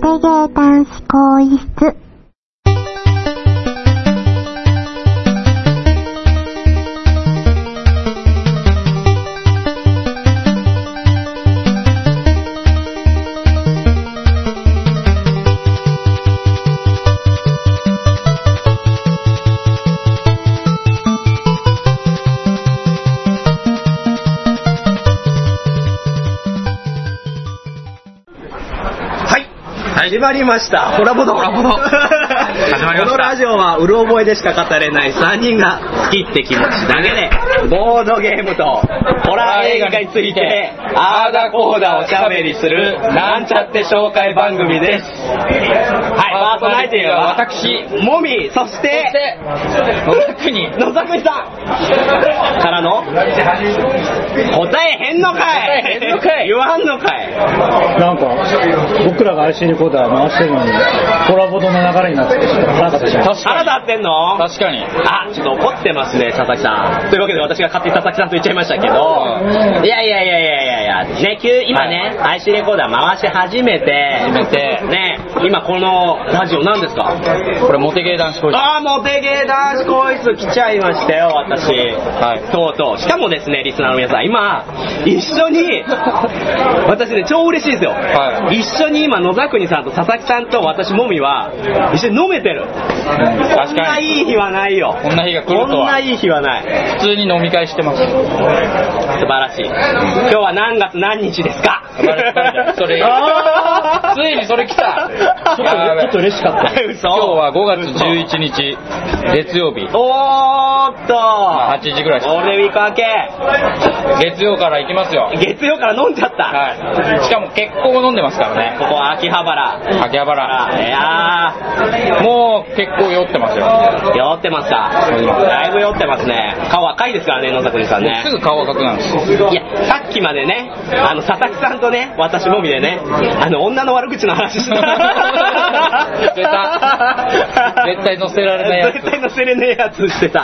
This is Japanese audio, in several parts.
モテゲー男子更衣室。 始まりました。ホラボド。始まりました。このラジオはうる覚えでしか語れない3人が好きって気持ちだけでボードゲームとホラー映画についてあーだこーだおしゃべりするなんちゃって紹介番組です。はい、パーソナリティは私もみ、そして野沢国さんからの答えへんのかい言わんのかい。 なんか僕らが IC レコーダー回してるのにコラボドの流れになって腹立ってんの。確かに。あ、ちょっと怒ってますね佐々木さん。というわけで私が勝手に佐々木さんと言っちゃいましたけど、いやね、今ね、はい、IC レコーダー回し始めてね、今このラジオ何ですか。 これモテゲー男子更衣室。 ああ、モテゲー男子更衣室来ちゃいましたよ私、はい、とうとう。しかもですねリスナーの皆さん、今一緒に私ね超嬉しいですよ、はい、一緒に今野沢国さんと佐々木さんと私もみは一緒に飲めてる、こんないい日はないよ。 こんな日が来るとは。 こんないい日はない。 普通に飲み会してます。素晴らしい。今日は何月何日ですか。 それついにそれ来た。 ちょっと嬉しかった。 今日は5月11日月曜日。 おーっと、 8時ぐらい。 ゴールデンウィーク明け。 月曜から行きますよ。 月曜から飲んじゃった。 はい。しかも結構飲んでますからね。 ここは秋葉原。いやー、もう結構酔ってますよ。 酔ってますか。だいぶ酔ってますね。顔赤いですからね野沢国さんね。 すぐ顔赤くなるんですよ。 いや、さっきまでね佐々木さんとね私もみでね女の悪口の話してた。 出た。絶対載せられないやつ。 絶対載せれねえやつしてた。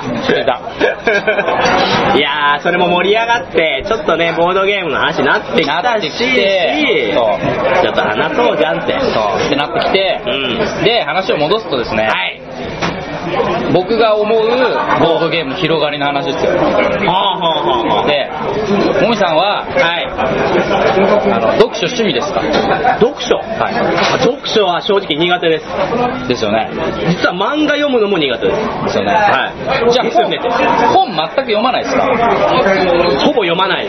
いやー、それも盛り上がってちょっとねボードゲームの話になってきたし、ちょっと話そうじゃんってってなってきて、で話を戻すとですね、 はい、 僕が思うボードゲームの広がりの話ですよ。で、もみさんは、はい、読書趣味ですか？ 読書？はい。読書は正直苦手です。 ですよね。 実は漫画読むのも苦手です。 ですよね。 はい。じゃあ本全く読まないですか？ ほぼ読まないです。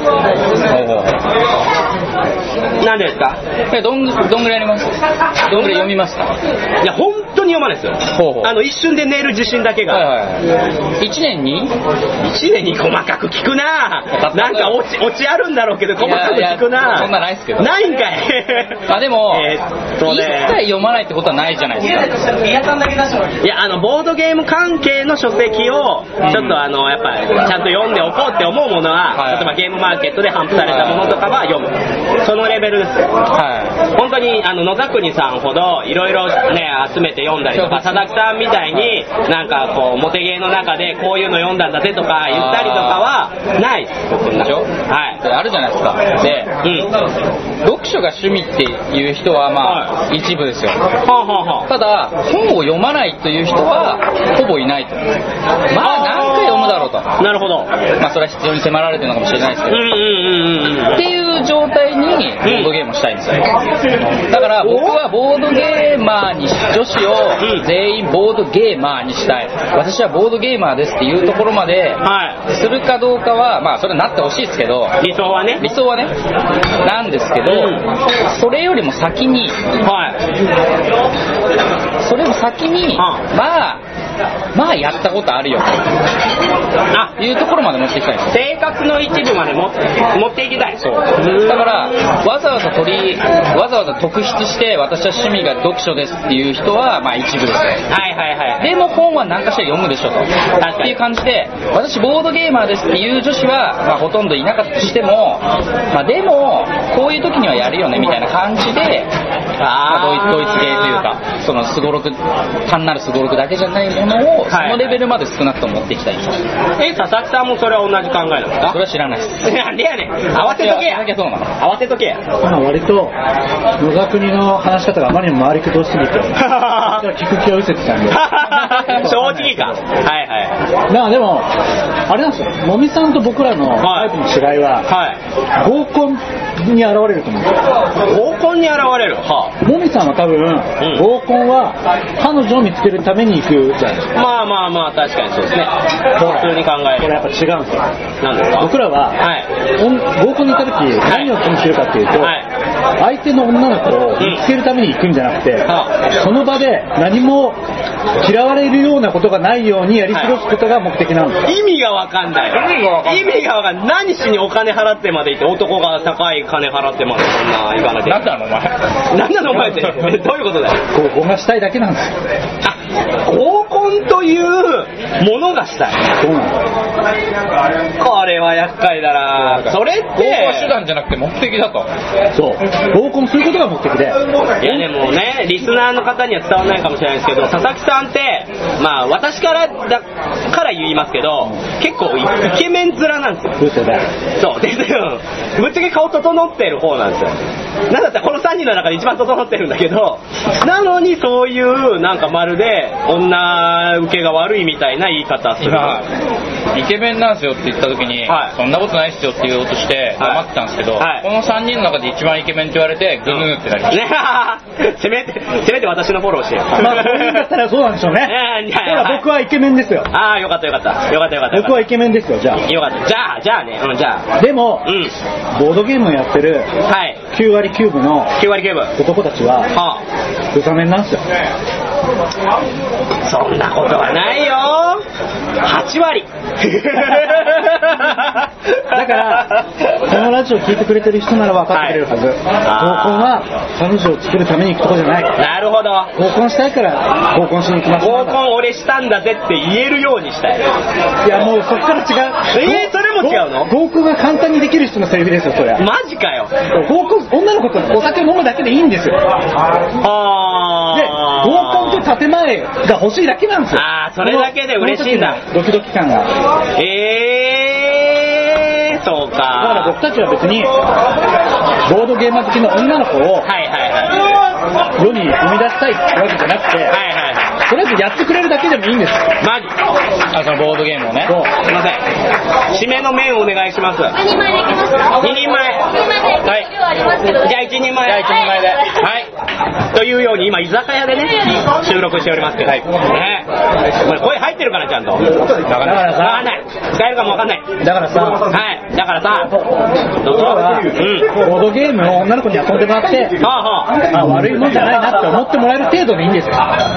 なんでですか？ どんぐらいやります？どんぐらい読みますか？ いや本当に読まないですよ。一瞬で寝る自信だけが。 1年に細かく聞くな。なんかオチあるんだろうけど細かく聞くな。 そんなないですけど。 ないんかい。 でも、一切読まないってことはないじゃないですか。 いやボードゲーム関係の書籍をちょっとやっぱりちゃんと読んでおこうって思うものは、例えばゲームマーケットで頒布されたものとかは読む。そのレベルです。本当に野沢国さんほどいろいろね集めて読んだりとか、佐々木さんみたいになんかこうモテゲーの中でこういうの読んだんだぜとか言ったりとかはないです。僕の中。はい。 あるじゃないですか。で、読書が趣味っていう人はまあ一部ですよ。ただ本を読まないという人はほぼいないと。まあ何回読むだろうと。 なるほど。 まあそれは必要に迫られてるのかもしれないですけど。っていう状態にボードゲームをしたいんですよ。だから僕はボードゲーマーに女子を全員ボードゲーマーにしたい。私はボードゲーマーですっていうところまでするかどうかはまあそれなってほしいですけど、 理想はねなんですけど、それよりも先に、まあやったことあるよというところまで持っていきたいんです。 生活の一部まで持っていきたい。 そうだからわざわざ特筆して私は趣味が読書ですっていう人はまあ一部ですよ。でも本は何かしら読むでしょとっていう感じで、私ボードゲーマーですっていう女子はまあほとんどいなかったとしても、まあでもこういう時にはやるよねみたいな感じでドイツ系というか、そのスゴロク、単なるスゴロクだけじゃないものを、そのレベルまで少なくとも持っていきたいんですよ。 佐々木さんもそれは同じ考えなんですか？ それは知らないです。 なんでやねん。慌てとけや。 そうなの。 慌てとけや。 割と野田国の話し方があまりにも回りくどしすぎて聞く気を失せてたんで正直か。はいはい。 まあでもあれなんですよ、もみさんと僕らのタイプの違いは、合コンに現れると思うんですよ。 合コンに現れる。 もみさんは多分、合コンは彼女を見つけるために行くじゃないですか。 まあ確かにそうですね。普通に考える。 これやっぱ違うんですよ。 なんですか？ 僕らは、合コンに行った時何を気にするかっていうと、相手の女の子を見つけるために行くんじゃなくて、その場で何も嫌われるようなことがないようにやり過ごすことが目的なんですよ。 意味がわかんない。意味がわかんない。何しにお金払ってまで行って、男が高い金払ってまでそんな行かなきゃ。 なんなのお前。 なんなのお前ってどういうことだよ。 合コンがしたいだけなんですよ。 合コンというものがしたい。 そうなんです。 これは厄介だな。それって合コン手段じゃなくて目的だと。 そう、合コンすることが目的で。 いやでもね、リスナーの方には伝わらないかもしれないですけど、佐々木さんってまあ私から言いますけど、結構イケメン面なんですよ。そうですよ。ぶっちゃけ顔整ってる方なんですよ。なんだったらこの3人の中で一番整ってるんだけど、なのにそういうなんかまるで女受けが悪いみたいな言い方する。 イケメンなんですよって言った時に、そんなことないっすよって言おうとして黙ってたんですけど、この3人の中で一番イケメンって言われてグヌーってなりました。 せめて私のフォローしてよ。 まあそういうんだったらそうなんでしょうね。ほら僕はイケメンですよ。 ああよかった。 僕はイケメンですよ。じゃあよかった。じゃあね。じゃあでも、ボードゲームをやってる9割9分の男たちはブサメンなんですよ。 そんなことはないよ。8割。 だからこのラジオ聞いてくれてる人なら分かってくれるはず。合コンは彼女を作るために行くとこじゃない。 なるほど。 合コンしたいから合コンしに行きます。 合コン俺したんだぜって言えるようにしたい。 いやもうそっから違う。 それも違うの？ 合コンが簡単にできる人のセリフですよそれは。 マジかよ。 合コン女の子とお酒を飲むだけでいいんですよ。で合コンって建前が欲しいだけなんですよ。 それだけで嬉しいんだ。 ドキドキ感が。 そうか。 だから僕たちは別にボードゲーム好きの女の子を世に生み出したいってわけじゃなくて、とりあえずやってくれるだけでもいいんですよ。 マジ？ そのボードゲームをね。 すいません。締めの麺お願いします。2人前でいきますか？2人前。はい。じゃあ1人前。で。はい。というように今居酒屋でね収録しておりますけど。ね。これ声入ってるかなちゃんと。だからさ。わかんない。使えるかもわかんない。 だからさ。 はい。だからさ。 僕はボードゲームを女の子に遊んでもらって、悪いもんじゃないなって思ってもらえる程度でいいんですよ。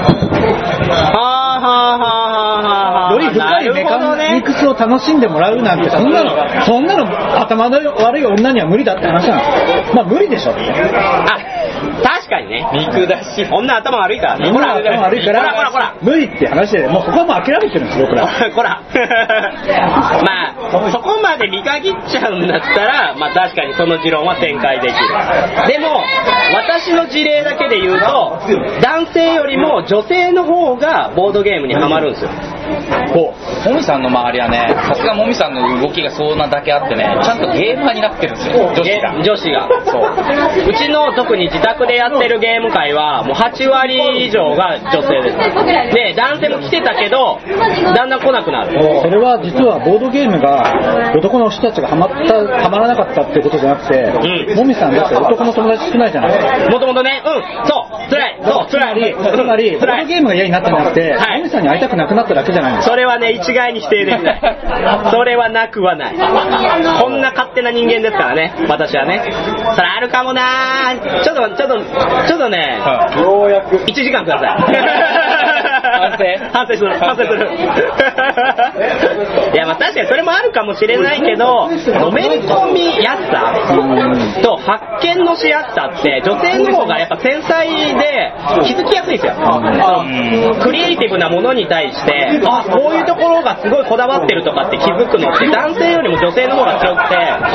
より深いメカニクスを楽しんでもらうなんてそんなの頭の悪い女には無理だって話なんです。まあ無理でしょ。 確かにね。 肉だし。 女頭悪いからね。 女頭悪いから無理って話で、もうそこはもう諦めてるんですよ僕ら。 こら。まあそこまで見限っちゃうんだったら、まあ確かにその持論は展開できる。でも私の事例だけで言うと、男性よりも女性の方がボードゲームにハマるんですよ。 もみさんの周りはね、さすがもみさんの動きがそんなだけあってね、ちゃんとゲーマーになってるんですよ。女子が。そう。うちの特に自宅でやってるゲーム会はもう8割以上が女性です。で男性も来てたけどだんだん来なくなる。 それは実はボードゲームが男の人たちがハマらなかったってことじゃなくて、もみさんだって男の友達少ないじゃないですか。 もともとね。そうつらい。 つまりボードゲームが嫌になったんじゃなくて、もみさんに会いたくなくなっただけじゃないですか。 それはね一概に否定できない。それはなくはない。こんな勝手な人間ですからね私はね。それあるかもな。ちょっとね、ようやく1時間ください。反省する。いやまあ確かにそれもあるかもしれないけど、のめり込みやすさと発見のしやすさって女性の方がやっぱ繊細で気づきやすいんですよ。クリエイティブなものに対してこういうところがすごいこだわってるとかって気づくのって男性よりも女性の方が強くて、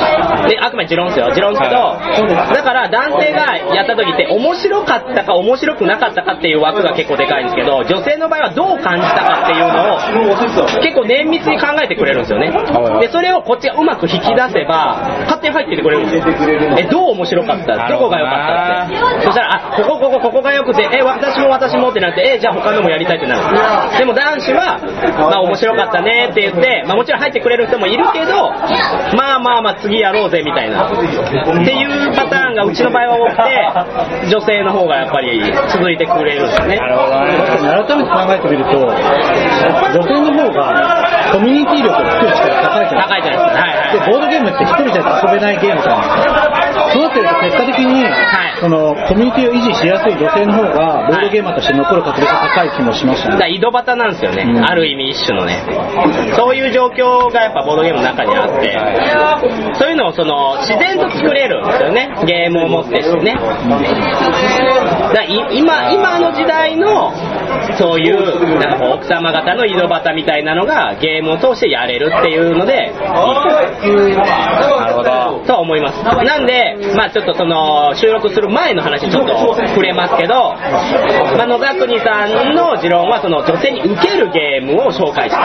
であくまで持論ですよ、持論ですけど、だから男性がやった時って面白かったか面白くなかったかっていう枠が結構でかいんですけど、女性の場合はどう感じたかっていうのを結構綿密に考えてくれるんですよね。でそれをこっちがうまく引き出せば勝手に入っててくれるんですよ。どう面白かった、どこが良かったって、そしたらここが良くて私もってなって、じゃあ他のもやりたいってなる。でも男子はまあ面白かったねって言って、まあもちろん入ってくれる人もいるけど、まあ次やろうぜみたいなっていうパターンがうちの場合は多くて、女性の方がやっぱり続いてくれるんですね。 なるほどね。改めて考えてみると、女性の方がコミュニティ力を作る力高いじゃないですか。でボードゲームって一人じゃ遊べないゲームじゃないですか。そうなってると結果的に、そのコミュニティを維持しやすい女性の方がボードゲーマーとして残る確率が高い気もしましたね。 だから井戸端なんですよね、ある意味一種のね。そういう状況がやっぱボードゲームの中にあって、そういうのをその自然と作れるんですよね、ゲームを持ってしてね。だ今の時代のそういうなんかこう奥様方の井戸端みたいなのがゲームを通してやれるっていうので、なるほどと思います。なんでまあちょっとその収録する前の話ちょっと触れますけど、野田国さんの持論はその女性に受けるゲームを紹介した。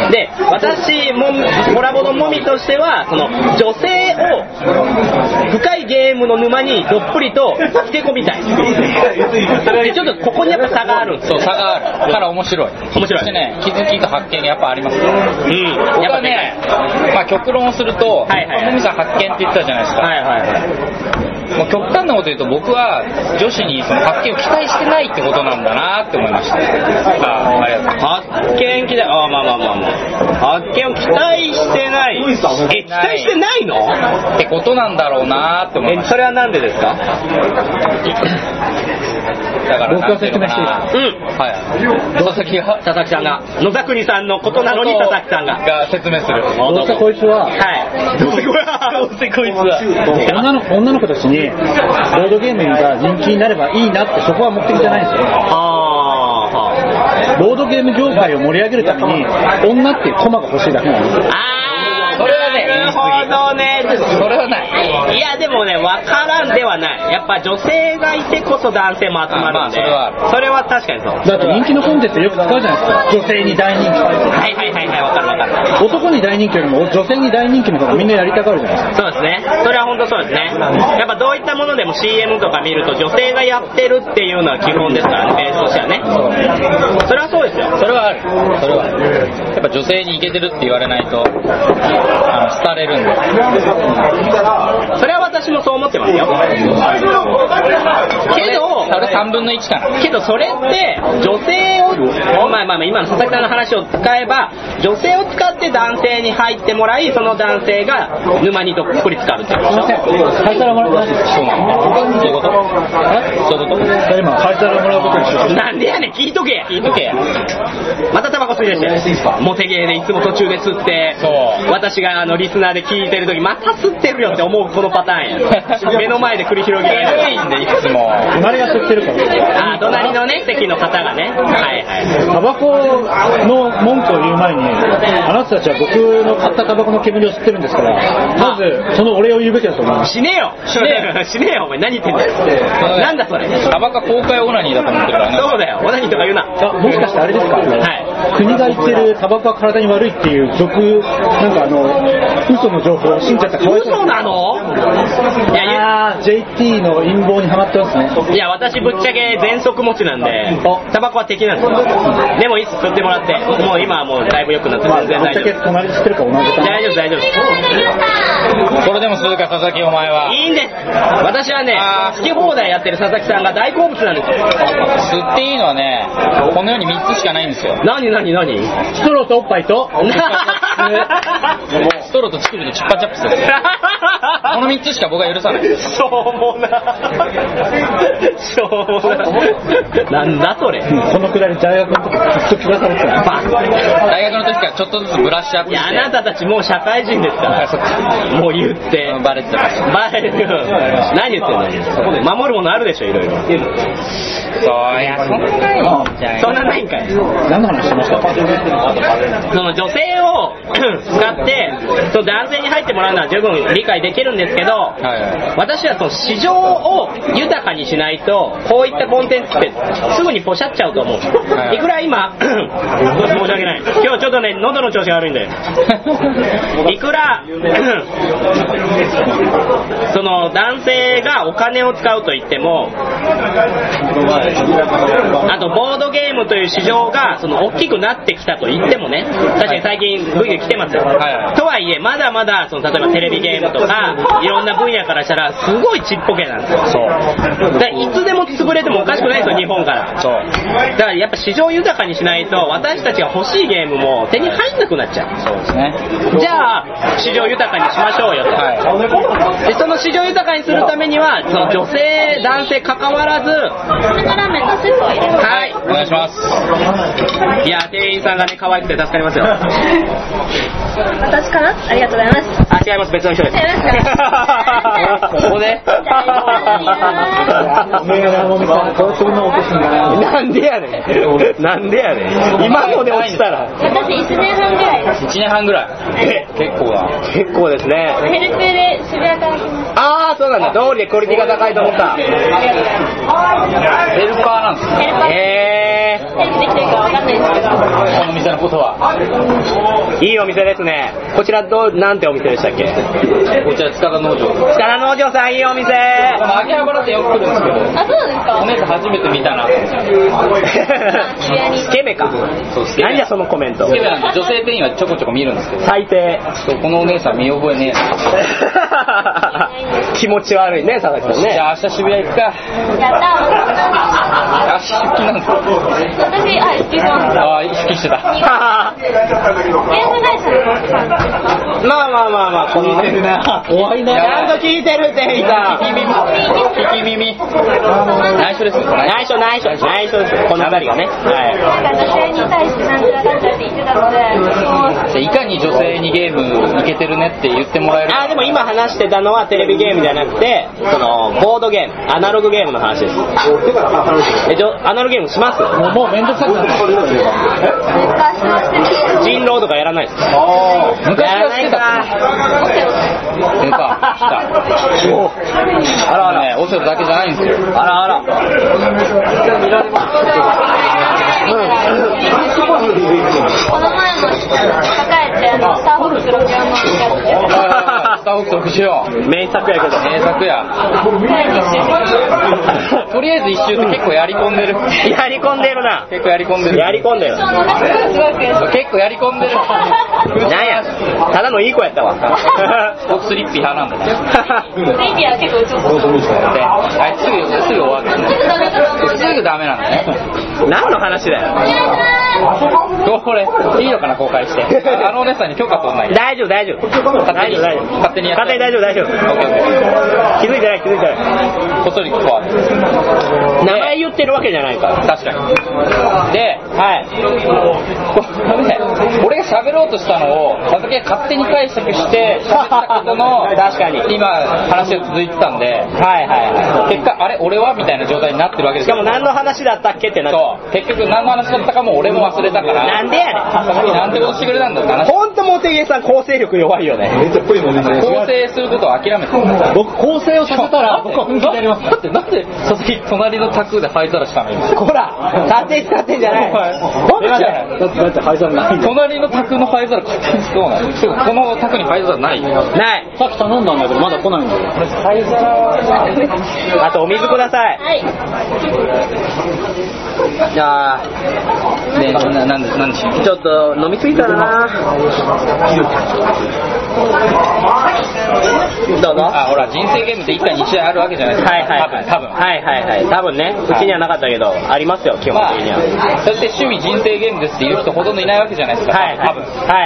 で私もコラボのもみとしてはその女性を深いゲームの沼にどっぷりとつけ込みたい。でちょっとここにやっぱ差があるんですよ。 そう差があるから面白いそしてね、気づきと発見がやっぱありますよ。僕はね、まあ極論をすると、もみさん発見って言ってたじゃないですか。もう極端なこと言うと僕は女子にその発見を期待してないってことなんだなって思いました。ありがとう。発見期待、発見を期待してない。 期待してないの？ ってことなんだろうなって思いました。 それはなんでですか？ だから僕が説明していいか。 佐々木さんが野田国さんのことなのに佐々木さんが説明する。 どうせこいつは、 どうせこいつは女の子たちにボードゲームが人気になればいいなってそこは目的じゃないんですよ。ボードゲーム業界を盛り上げるために女っていうコマが欲しいだけなんですよ。 それはね、 なるほどね。 それはない。 いやでもね、わからんではない。やっぱ女性がいてこそ男性も集まるんで、それは確かにそう。 だって人気のコンテンツよく使うじゃないですか。女性に大人気。 わかる。 男に大人気よりも女性に大人気の方がみんなやりたがるじゃないですか。 そうですね。それは本当そうですね。やっぱどういったものでも CM とか見ると女性がやってるっていうのは基本ですからね、ベースとしてはね。それはそうですよ。 それはある。やっぱ女性にイケてるって言われないと廃れるんで。 それは私もそう思ってますよ。けどそれ3分の1かな。 けどそれって女性を今の佐々木さんの話を使えば女性を使って男性に入ってもらい、その男性が沼にどっぷり使うってことでしょ。 会社でもらうことそうなの。そういうこと。 今会社でもらうことにしよう。 なんでやねん、聞いとけや。またタバコ吸い出してモテゲーでいつも途中で吸って、私がリスナーで聞いてる時また吸ってるよって思うこのパターンや。目の前で繰り広げられるんで、いつも隣が吸ってるから。 隣のね席の方がね、 タバコの文句を言う前に、あなたたちは僕の買ったタバコの煙を吸ってるんですから、まずそのお礼を言うべきだと思います。 死ねえよお前、何言ってんだよ。なんだそれ。 タバコ公開オナニーだと思ってるからね。 そうだよ、オナニーとか言うな。 もしかしてあれですか、国が言ってるタバコは体に悪いっていうなんか嘘の情報を信じちゃったらかわいそう。 嘘なの？ いや JT の陰謀にハマってますね。 いや私ぶっちゃけ喘息持ちなんでタバコは敵なんですよ。でもいいっす、吸ってもらって。もう今はもうだいぶ良くなって全然大丈夫。 隣で吸ってるか同じか。 大丈夫。 それでも吸うか佐々木、お前は。 いいんです。私はね、好き放題やってる佐々木さんが大好物なんですよ。 吸っていいのはね、この世に3つしかないんですよ。 何ストローとおっぱいとストローと乳首とチッパチャップスです。この3つしか僕は許さない。 しょうもな。なんだそれ。 このくらい大学の時ずっと聞かされてた。 大学の時からちょっとずつブラッシュアップして。 いや、あなたたちもう社会人ですから。もう言ってバレてました。 何言ってんの。守るものあるでしょ、いろいろ。 そうや、そんなないんかい。 何の話しました？ その女性を使ってその男性に入ってもらうのは十分理解できるるんですけど、私はその市場を豊かにしないとこういったコンテンツってすぐにポシャっちゃうと思う。いくら今申し訳ない、今日ちょっとね喉の調子が悪いんでいくらその男性がお金を使うと言っても、あとボードゲームという市場がその大きくなってきたと言ってもね、確かに最近グイグイ来てますよ、とはいえまだまだその例えばテレビゲームとかいろんな分野からしたらすごいちっぽけなんですよ。そうだ、いつでも潰れてもおかしくないですよ日本から。そうだからやっぱ市場豊かにしないと私たちが欲しいゲームも手に入んなくなっちゃう。そうですね。じゃあ市場豊かにしましょうよと、でその市場豊かにするためにはその女性男性関わらず、はいお願いします。いや店員さんがね可愛くて助かりますよ。 私かな、ありがとうございます。 あ、違います、別の人です。ここでなんでやねんなんでやねん、今ので落ちたら。 私1年半ぐらい。 1年半ぐらい。結構だ。 結構ですね。 ヘルプで渋谷から来ました。 ああそうなんだ、通りでクオリティが高いと思った。 ヘルパーなんですか。 ヘルプできてるかわかんないですけど、この店のことは。 いいお店ですね。こちらなんてお店でしたっけ。 こちら塚田農場。 塚田農場さんいいお店。 秋葉原ってよく来るんですけど。 あ、そうなんですか。 お姉さん初めて見たな。 スケベか。そうスケベ。何じゃそのコメント。 スケベなんで女性店員はちょこちょこ見るんですけど。 最低。 このお姉さん見覚えねえな。 気持ち悪いね佐々木さんね。 じゃあ明日渋谷行くか。 やったー。 あ、出勤なんですか。 私出勤してます。 あ、意識してた。 ゲーム会社のまあこのね怖いな。 ちゃんと聞いてる店員さん。 聞き耳。内緒です。 内緒です。この二人がね。はい。 なんか女性に対してなんちゃらかんちゃらって言ってたので、 いかに女性にゲームいけてるねって言ってもらえる。 でも今話してたのはテレビゲームじゃなくてそのボードゲーム、アナログゲームの話です。アナログゲームします？ もうめんどくさくなって人狼とかやらないですか？ 昔はしてた。あらね、オセロだけじゃないんですよ。 この前も抱えてスターホック64のやつ。 スターホック64。 名作やけど。 名作や。とりあえず一周って結構やり込んでる。 やり込んでるな。 結構やり込んでる。 やり込んでる。 結構やり込んでる。 なんや、ただのいい子やったわ。 僕スリッピー派なんだね。 スリッピーは結構ちょっと。 あいつすぐ終わる。すぐダメなんだね。 何の話だよ。 これいいのかな公開して。あのお姉さんに許可取んない。 大丈夫。勝手にやって。大丈夫。気づいてない。 こっそりこう。 名前言ってるわけじゃないから。 確かに。で、俺が喋ろうとしたのを佐々木が勝手に解釈して喋ったことの確かに今話が続いてたんで、結果あれ俺はみたいな状態になってるわけですよ。 しかも何の話だったっけってなって。 そう結局何の話だったかも俺も忘れたから。 なんでやねん。 佐々木なんてことしてくれたんだって話。 本当モテゲーさん構成力弱いよね。 構成することを諦めて。 僕構成をさせたら僕は本気でやります。 だってなんで佐々木隣の卓で灰皿したの今。 ほら勝手に使ってんじゃない。 だって灰皿ない。 隣の卓の灰皿勝手に使うな。この卓に灰皿ない。 ない。 さっき頼んだんだけどまだ来ないんだよ。 灰皿。 あとお水ください。 はい。 じゃあね、なんでちょっと飲みすぎたな。どうぞ。 ほら人生ゲームって一家に一台あるわけじゃないですか。 多分ね。うちにはなかったけどありますよ基本的には。 そして趣味人生ゲームですっていう人ほとんどいないわけじゃないですか。多分。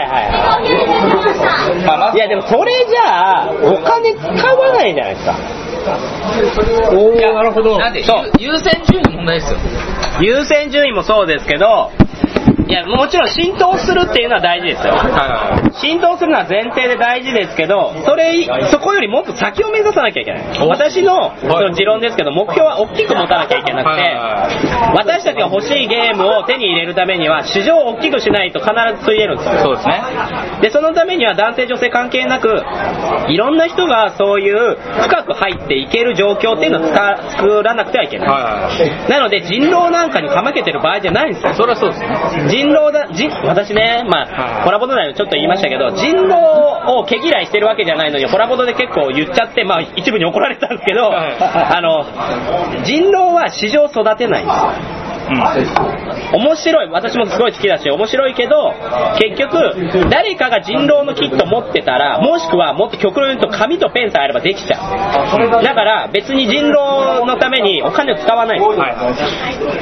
いやでもそれじゃあお金使わないじゃないですか。 いやなるほど。なんで優先順位の問題ですよ。 優先順位もそうですけど、 いやもちろん浸透するっていうのは大事ですよ、浸透するのは前提で大事ですけど、そこよりもっと先を目指さなきゃいけない。私のその持論ですけど、目標は大きく持たなきゃいけなくて、私たちが欲しいゲームを手に入れるためには市場を大きくしないと必ずついえるんですよ。 そうですね。 でそのためには男性女性関係なくいろんな人がそういう深く入っていける状況っていうのを作らなくてはいけない、なので人狼なんかにかまけてる場合じゃないんですよ。 それはそうですね。 私ね、コラボド内でちょっと言いましたけど、人狼を毛嫌いしてるわけじゃないのにコラボドで結構言っちゃって、一部に怒られたんですけど、人狼は市場を育てないんですよ。面白い、私もすごい好きだし面白いけど、結局誰かが人狼のキット持ってたら、もしくはもっと極論言うと紙とペンさえあればできちゃう。だから別に人狼のためにお金を使わないんです、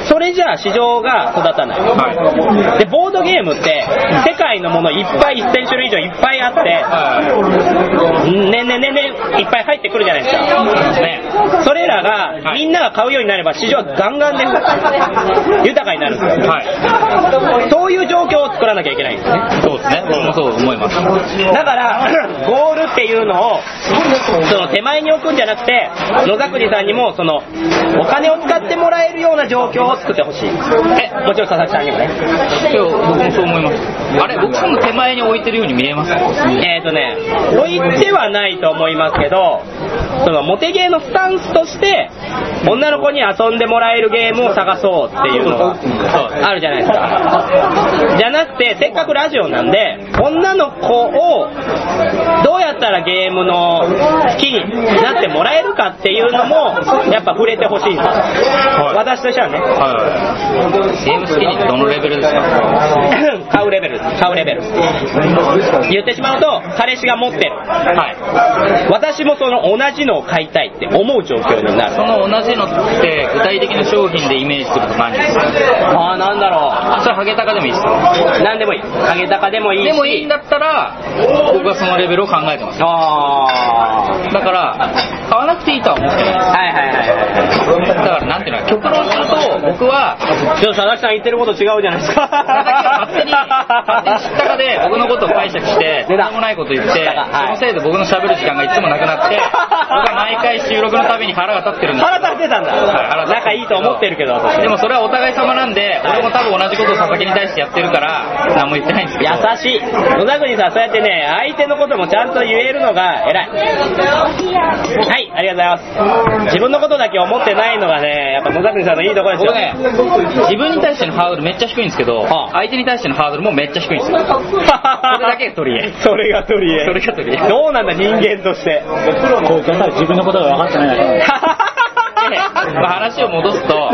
それじゃあ市場が育たない、でボードゲームって世界のものいっぱい1000種類以上いっぱいあって、年々いっぱい入ってくるじゃないですか、それらがみんなが買うようになれば市場はガンガンで豊かになるんですよ、そういう状況を作らなきゃいけないんですね。 そうですね、僕もそう思います。 だからゴールっていうのをその手前に置くんじゃなくて、野崎さんにもそのお金を使ってもらえるような状況を作ってほしい。もちろん佐々木さんにもね。 僕もそう思います。あれ、僕の手前に置いてるように見えます？ 置いてはないと思いますけど、そのモテゲーのスタンスとして女の子に遊んでもらえるゲームを探そうっていうのがあるじゃないですか。じゃなくて、せっかくラジオなんで女の子をどうやったらゲームの好きになってもらえるかっていうのもやっぱ触れてほしいんですよ、私としてはね、 ゲーム好きにどのレベルですか？ 買うレベル言ってしまうと、彼氏が持ってる、私もその同じのを買いたいって思う状況になる。 その同じのって具体的な商品でイメージすると何ですか？ なんだろう、 それハゲタカでもいいですか？ 何でもいい、ハゲタカでもいいし、 でもいいんだったら僕はそのレベルを考えてます。だから買わなくていいとは思ってないです。だからなんていうの、極論すると僕は佐々木さん言ってること違うじゃないですか。 勝手に知ったかで僕のことを解釈してとんでもないこと言って、そのせいで僕の喋る時間がいつもなくなって、僕は毎回収録のたびに腹が立ってるんです。 腹立ってたんだ、仲いいと思ってるけど私。 でもそれはお互い様なんで、俺も多分同じことを佐々木に対してやってるから何も言ってないんですけど。 優しい野田国さん、そうやってね、相手のこともちゃんと言えるのが偉い。はい、ありがとうございます。自分のことだけ思ってないのがね、やっぱ野田国さんのいいところですよ。 僕ね、自分に対してのハードルめっちゃ低いんですけど、相手に対してのハードルもめっちゃ低いんですよ。それだけ取り柄。 それが取り柄。どうなんだ人間として。 自分のことが分かってない。 話を戻すと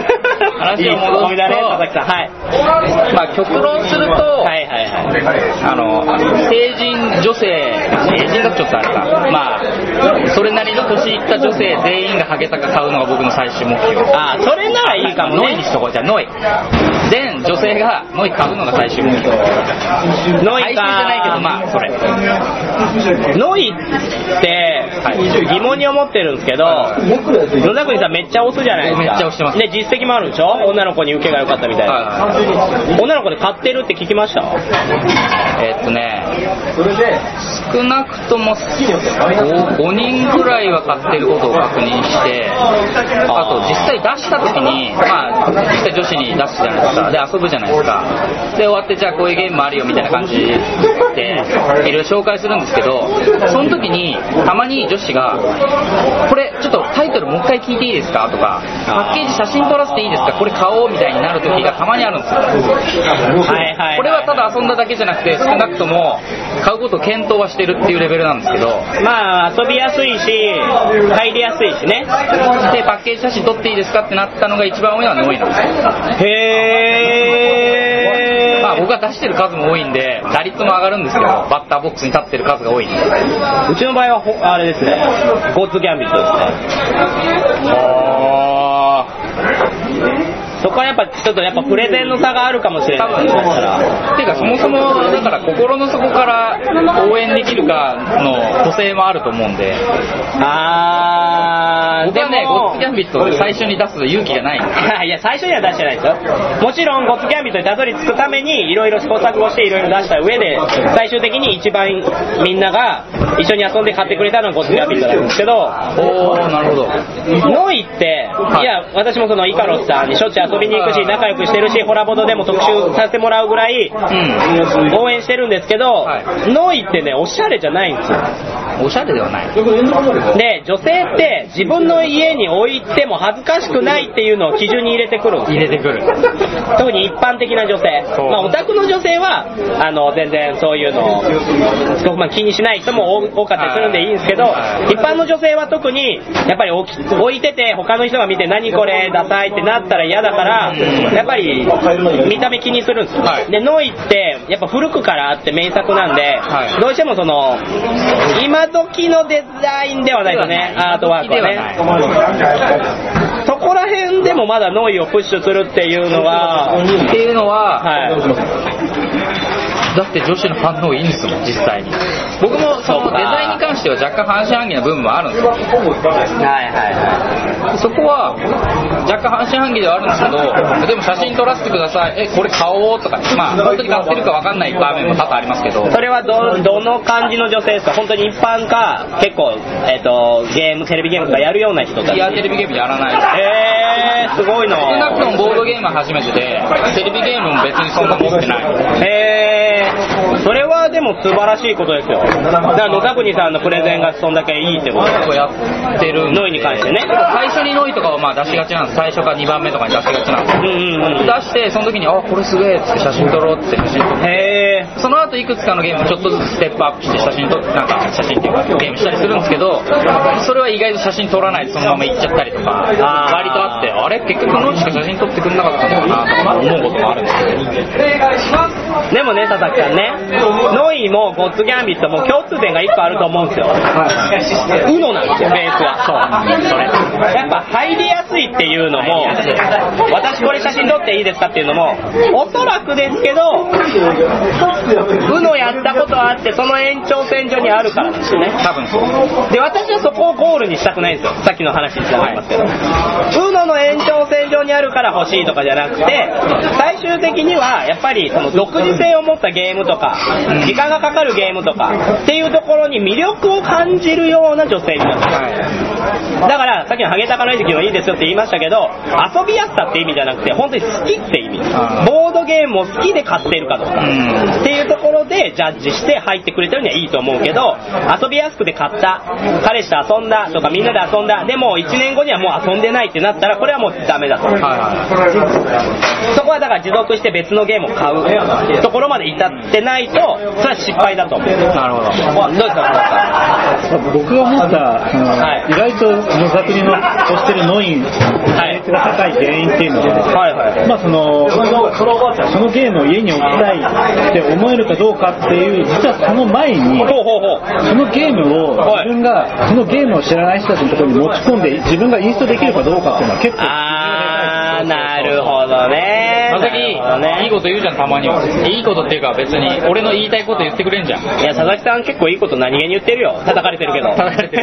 極論すると、成人女性だとちょっとあれか、それなりの年いった女性全員がハゲタカ買うのが僕の最終目標。 それならいいかもね。 ノイにしとこう。じゃあノイ全女性がノイ買うのが最終目標。ノイか、最終じゃないけどそれノイって疑問に思ってるんですけど、野田国さんめっちゃ押すじゃないですか。 めっちゃ押してます。 で実績もあるでしょ、女の子に受けが良かったみたいな、女の子で買ってるって聞きました？ 少なくとも5人ぐらいは買ってることを確認して、あと実際出した時に実際女子に出すじゃないですか、で遊ぶじゃないですか、で終わってじゃあこういうゲームもあるよみたいな感じでいろいろ紹介するんですけど、その時にたまに女子がこれちょっとタイトルもう一回聞いていいですかとか、パッケージ写真撮らせていいですか、これ買おうみたいになる時がたまにあるんですよ。これはただ遊んだだけじゃなくて、少なくとも買うことを検討はしてるっていうレベルなんですけど、 遊びやすいし入りやすいしね。 でパッケージ写真撮っていいですかってなったのが一番多いのはノイなんですよ。 へー。 僕が出してる数も多いんで打率も上がるんですけど、バッターボックスに立ってる数が多いんで。 うちの場合はあれですね、交通ギャンビットですね。そこはやっぱちょっとプレゼンの差があるかもしれないですから。 ていうかそもそもだから心の底から応援できるかの個性もあると思うんで。 僕はね、ゴッツギャンビットを最初に出す勇気がないいや、最初には出してないですよ。もちろんゴッツギャンビットにたどり着くためにいろいろ試行錯誤していろいろ出した上で、最終的に一番みんなが一緒に遊んで買ってくれたのがゴッツギャンビットなんですけど、 なるほど。 ノイって、いや、私もそのイカロスさんにしょっちゅう遊びに行くし、仲良くしてるし、ホラボドでも特集させてもらうぐらい応援してるんですけど、ノイってね、おしゃれじゃないんですよ。 おしゃれではない。 で、女性って自分の家に置いても恥ずかしくないっていうのを基準に入れてくるんですよ。 入れてくる。 特に一般的な女性。まあ、オタクの女性は全然そういうのをすごく気にしない人も多かったりするんでいいんですけど、一般の女性は特にやっぱり置いてて他の人が見て何これダサいってなったら嫌だから、やっぱり見た目気にするんですよ。で、ノイってやっぱ古くからあって名作なんで、どうしてもその今時のデザインではないですね、アートワークはね。そこら辺でもまだノイをプッシュするっていうのは、だって女子の反応いいんですもん、実際に。僕もそのデザインに関しては若干半信半疑な部分もあるんですよ。そこは若干半信半疑ではあるんですけど、でも写真撮らせてください、これ買おうとか、まあ本当に買ってるか分かんない場面も多々ありますけど。それはどの感じの女性ですか？本当に一般か、結構テレビゲームとかやるような人たち？いや、テレビゲームやらないです。すごいな。少なくともボードゲームは初めてで、テレビゲームも別にそんな持ってない。それはでも素晴らしいことですよ。だから野田国さんのプレゼンがそんだけいいってことやってるノイに関してね。 最初にノイとかをまあ出しがちなんです。最初か2番目とかに出しがちなんです。出してその時にこれすげえって写真撮ろうって写真撮って、その後いくつかのゲームちょっとずつステップアップして写真撮って、なんか写真っていうかゲームしたりするんですけど、それは意外と写真撮らないでそのまま行っちゃったりとか割とあって、あれ結局ノイしか写真撮ってくれなかったのかなとか思うこともあるんですけど。 でもね、佐々木さんね、ノイもゴッツギャンビットも共通点が1個あると思うんですよ。UNO なんですよ、ベースは。それやっぱ入りやすいっていうのも、私これ写真撮っていいですかっていうのも、おそらくですけど UNO やったことあってその延長線上にあるからですよね、多分そうで。私はそこをゴールにしたくないんですよ、さっきの話につながりますけど、UNO の延長線上にあるから欲しいとかじゃなくて、最終的にはやっぱりその独自性を持ったゲームとか時間がかかるゲームとかっていうところに魅力を感じるような女性になる。だからさっきのハゲタカの餌食はいいですよって言いましたけど、遊びやすさって意味じゃなくて本当に好きって意味、ボードゲームを好きで買っているかどうかっていうところでジャッジして入ってくれてるにはいいと思うけど、遊びやすくて買った、彼氏と遊んだとかみんなで遊んだ、でも1年後にはもう遊んでないってなったらこれはもうダメだと。そこはだから持続して別のゲームを買うところまで至ってないとそれは失敗だと思う。なるほど。どうですか？ 僕が思った意外と野田国の推してるノイが高い原因っていうのは、まあそのゲームを家に置きたいって思えるかどうかっていう、実はその前にそのゲームを自分がそのゲームを知らない人たちのところに持ち込んで自分がインストできるかどうかっていうのは結構なるほどね。 まさきいいこと言うじゃん、たまには。いいことっていうか別に俺の言いたいこと言ってくれんじゃん。 いや、佐々木さん結構いいこと何気に言ってるよ。叩かれてるけど。叩かれてる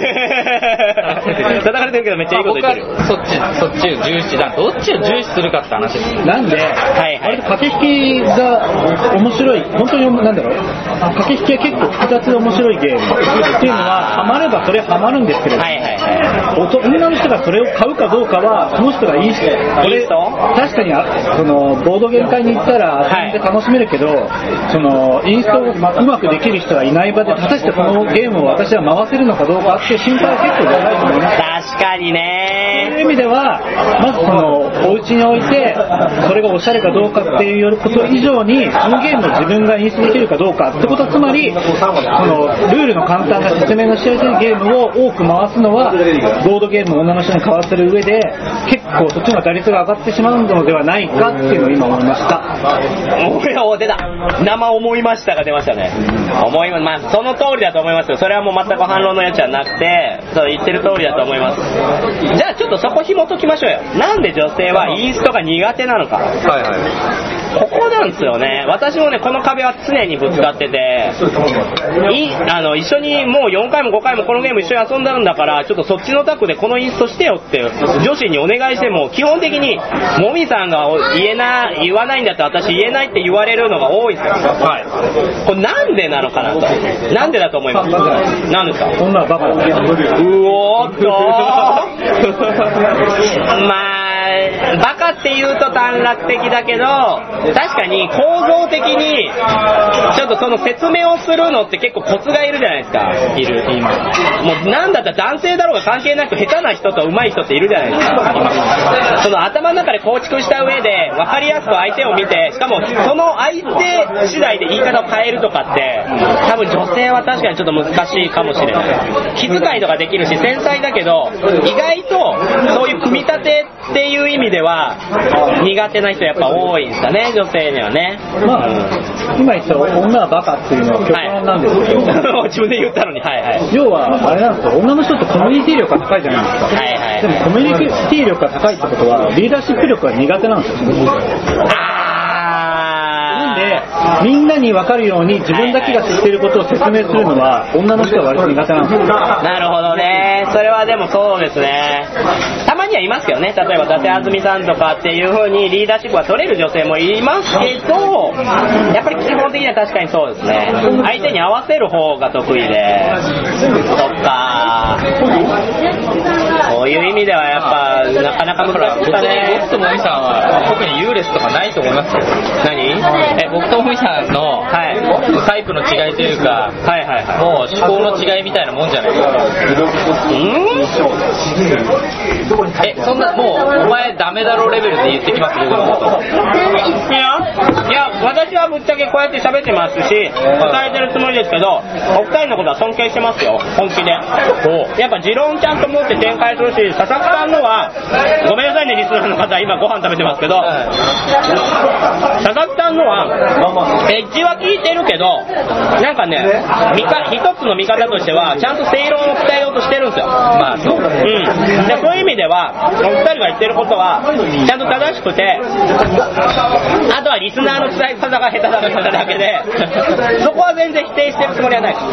けどめっちゃいいこと言ってるよ。 そっちを重視だ。どっちを重視するかって話です。 なんで、駆け引きが面白い、本当になんだろう、駆け引きは結構複雑で面白いゲームっていうのはハマればそれハマるんですけれども、女の人がそれを買うかどうかはその人がいい人。確かにそのボードゲーム会に行ったら遊んで楽しめるけど、そのインストをうまくできる人がいない場で果たしてこのゲームを私は回せるのかどうかっていう心配は結構でかいと思います。 確かにね。 そういう意味ではまずそのお家に置いてそれがおしゃれかどうかっていうこと以上にそのゲームを自分がインストできるかどうかってことは、つまりそのルールの簡単な説明のしやすいゲームを多く回すのはボードゲームを女の人に買わせる上で結構そっちの打率が上がってしまうのではないかっていうのを今思いました。 出た。生思いましたが出ましたね。まあその通りだと思いますよ。それはもう全く反論のやつはなくて、そう言ってる通りだと思います。じゃあちょっとそこ紐解きましょうよ。なんで女性はインストが苦手なのか。 ここなんですよね。私もねこの壁は常にぶつかってて、一緒にもう4回も5回もこのゲーム一緒に遊んだんだから、ちょっとそっちのタクでこのインストしてよって女子にお願いしても、基本的にもみさんが言わないんだったら私言えないって言われるのが多いですよ。はい。これなんでなのかなと。なんでだと思います？なんですか？ そんなバカだね。 うおーっとまあバカって言うと短絡的だけど、確かに構造的にちょっとその説明をするのって結構コツがいるじゃないですか。います。もうなんだったら男性だろうが関係なく下手な人と上手い人っているじゃないですか。その頭の中で構築した上で分かりやすく相手を見て、しかもその相手次第で言い方を変えるとかって多分女性は確かにちょっと難しいかもしれない。気遣いとかできるし繊細だけど、意外とそういう組み立てっていう意味では苦手な人やっぱ多いんですかね、女性にはね。 まあ、今言った女はバカっていうのは極論なんですけど、 はい、自分で言ったのに、はいはい、 要はあれなんですよ、女の人ってコミュニティ力が高いじゃないですか。はいはい、でもコミュニティ力が高いってことはリーダーシップ力が苦手なんですよ。なんでみんなに分かるように自分だけが知っていることを説明するのは女の人は割と苦手なんですよ。 なるほどね。それはでもそうですね。たまにはいますけどね。例えば伊達あずみさんとかっていう風にリーダーシップが取れる女性もいますけど、やっぱり基本的には確かにそうですね。相手に合わせる方が得意で、そっか。そういう意味ではやっぱなかなか難しいですかね。 僕ともみさんは特に優劣とかないと思いますよ。 何？ 僕ともみさんの、はい、タイプの違いというか、はいはいはい、もう思考の違いみたいなもんじゃないですか。そんなもうお前ダメだろレベルで言ってきます僕のこと。 いや私はぶっちゃけこうやって喋ってますし伝えてるつもりですけど、お二人のことは尊敬してますよ、本気で。やっぱ持論ちゃんと持って展開するし、佐々木さんのはごめんなさいねリスナーの方、今ご飯食べてますけど、佐々木さんのはエッジは効いてるけど、なんかね一つの見方としてはちゃんと正論を伝えようとしてるんですよ。まあそう、でそういう意味ではお二人が言ってることはちゃんと正しくて、あとはリスナーの伝え方が下手だっただけでそこは全然否定してるつもりはない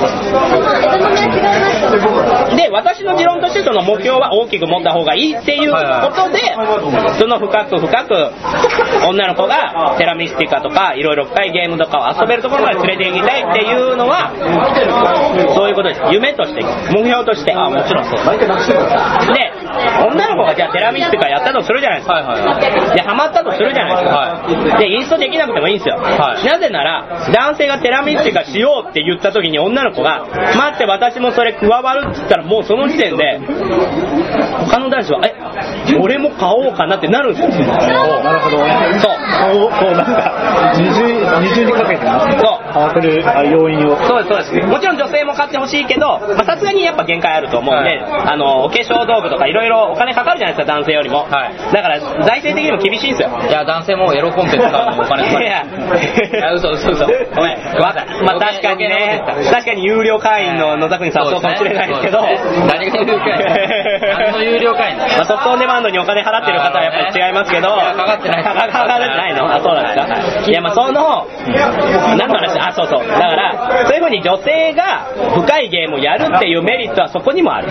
で、私の持論としてその目標は大きく持った方がいいっていうことで、その深く女の子がテラミスティカとかいろいろ深いゲームとかを遊べるところまで連れて行きたいっていうのはそういうことです。夢として目標として、もちろんそうで、女の子がじゃあテラミスティカやったとするじゃないですか、でハマったとするじゃないですか、でインストできなくてもいいんですよ、なぜなら男性がテラミスティカしようって言った時に女の子が待って私もそれ加わるって言ったら、もうその時点で他の男子は俺も買おうかなってなるんですよ。 なるほど。そうなんか二重にかけてます。合わせる要因を。 そうですもちろん女性も買ってほしいけど、さすがにやっぱ限界あると思うんで、お化粧道具とかいろいろお金かかるじゃないですか、男性よりも、だから財政的にも厳しいんですよ。 いや男性もエロコンテンツ買うのお金かかる。いや嘘ごめん、まあ確かにね、確かに有料会員の野田君に誘うかもしれないですけど、何が有料会員？何の有料会員？ ソフトオンデマンドにお金払ってる方はやっぱり違いますけど、 かかってないの？そうなんですか。いやその何の話？そうだからそういう風に女性が深いゲームをやるっていうメリットはそこにもある。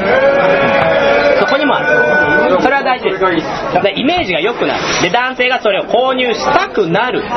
それは大事です。でイメージが良くなる。で男性がそれを購入したくなる。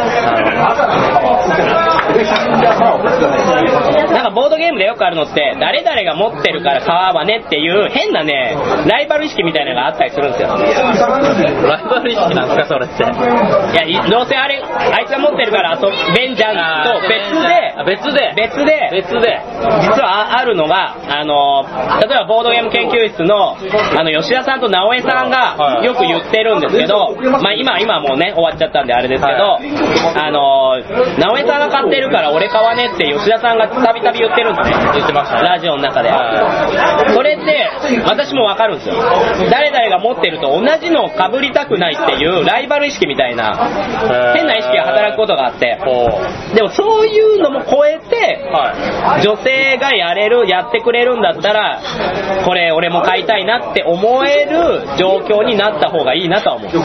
なんかボードゲームでよくあるのって誰々が持ってるから買わねっていう変なねライバル意識みたいなのがあったりするんですよ。 ライバル意識なんですかそれって。 いやどうせあいつが持ってるからベンジャンと別で実はあるのが例えばボードゲーム研究室の吉田さんと直江さんがよく言ってるんですけど、今はもうね終わっちゃったんであれですけど、直江さんが買ってるから俺買わねって吉田さんがたびたび言ってるんですね。 言ってましたね、 ラジオの中で。それって私も分かるんですよ。誰々が持ってると同じのを被りたくないっていうライバル意識みたいな変な意識が働くことがあって、でもそういうのも超えて、女性がやってくれるんだったらこれ俺も買いたいなって思える状況境になった方がいいなとは思う。で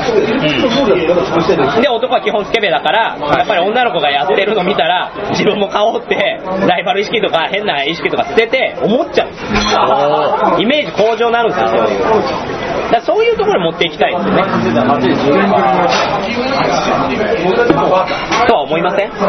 男は基本スケベだからやっぱり女の子がやってるの見たら自分も買おうってライバル意識とか変な意識とか捨てて思っちゃう。イメージ向上になるんですよ。だそういうところに持っていきたいですよね。とは思いません？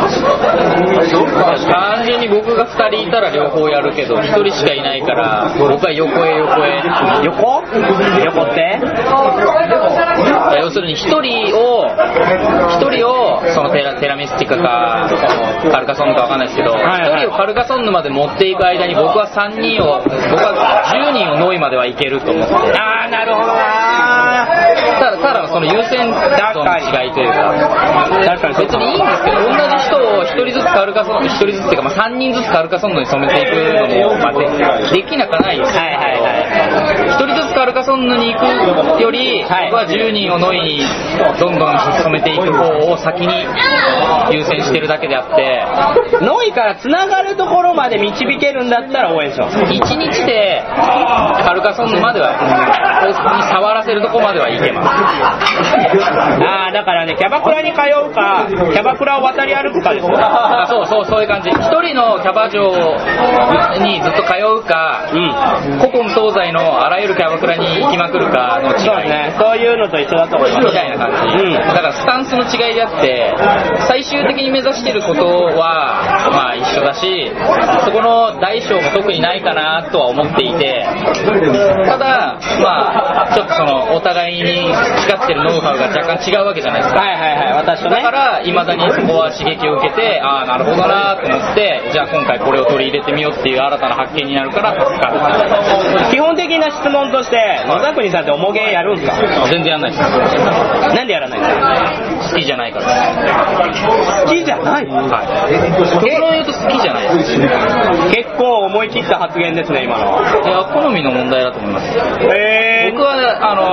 単純に僕が2人いたら両方やるけど1人しかいないから僕は横へ横って要するに1人をそのテラミスティカかカルカソンヌか分かんないですけど、1人をカルカソンヌまで持っていく間に僕は10人をノイまではいけると思って。 あーなるほどな。 ただその優先度の違いというか別にいいんですけど、同じ人を1人ずつカルカソンヌ、1人ずつっていうか、3人ずつカルカソンヌに染めていくのも、できなくはないです。1人ずつカルカソンヌに行くより、僕は10人をノイにどんどん染めていく方を先に優先してるだけであって、 ノイからつながるところまで導けるんだったら応援します。 1日でカルカソンヌまでは触らせるところまではいけます。 だからね、キャバクラに通うかキャバクラを渡り歩くかですよ。 そういう感じ。一人のキャバ嬢にずっと通うか、古今東西のあらゆるキャバクラに行きまくるかの違い。 そういうのと一緒だと思います。 みたいな感じ。だからスタンスの違いであって最終的に目指していることは一緒だし、そこの大小も特にないかなとは思っていて、ただちょっとそのお互いに培ってるノウハウが若干違うわけじゃないですか。 私とね。 だから未だにそこは刺激を受けて、なるほどなと思って、じゃあ今回これを取り入れてみようっていう新たな発見になるから助かる。 基本的な質問として野田国さんっておもげやるんですか？ 全然やんないです。 なんでやらないんですか？ 好きじゃないから。 好きじゃない？ 結論言うと好きじゃないです。 結構思い切った発言ですね今の。 いや好みの問題だと思います。僕は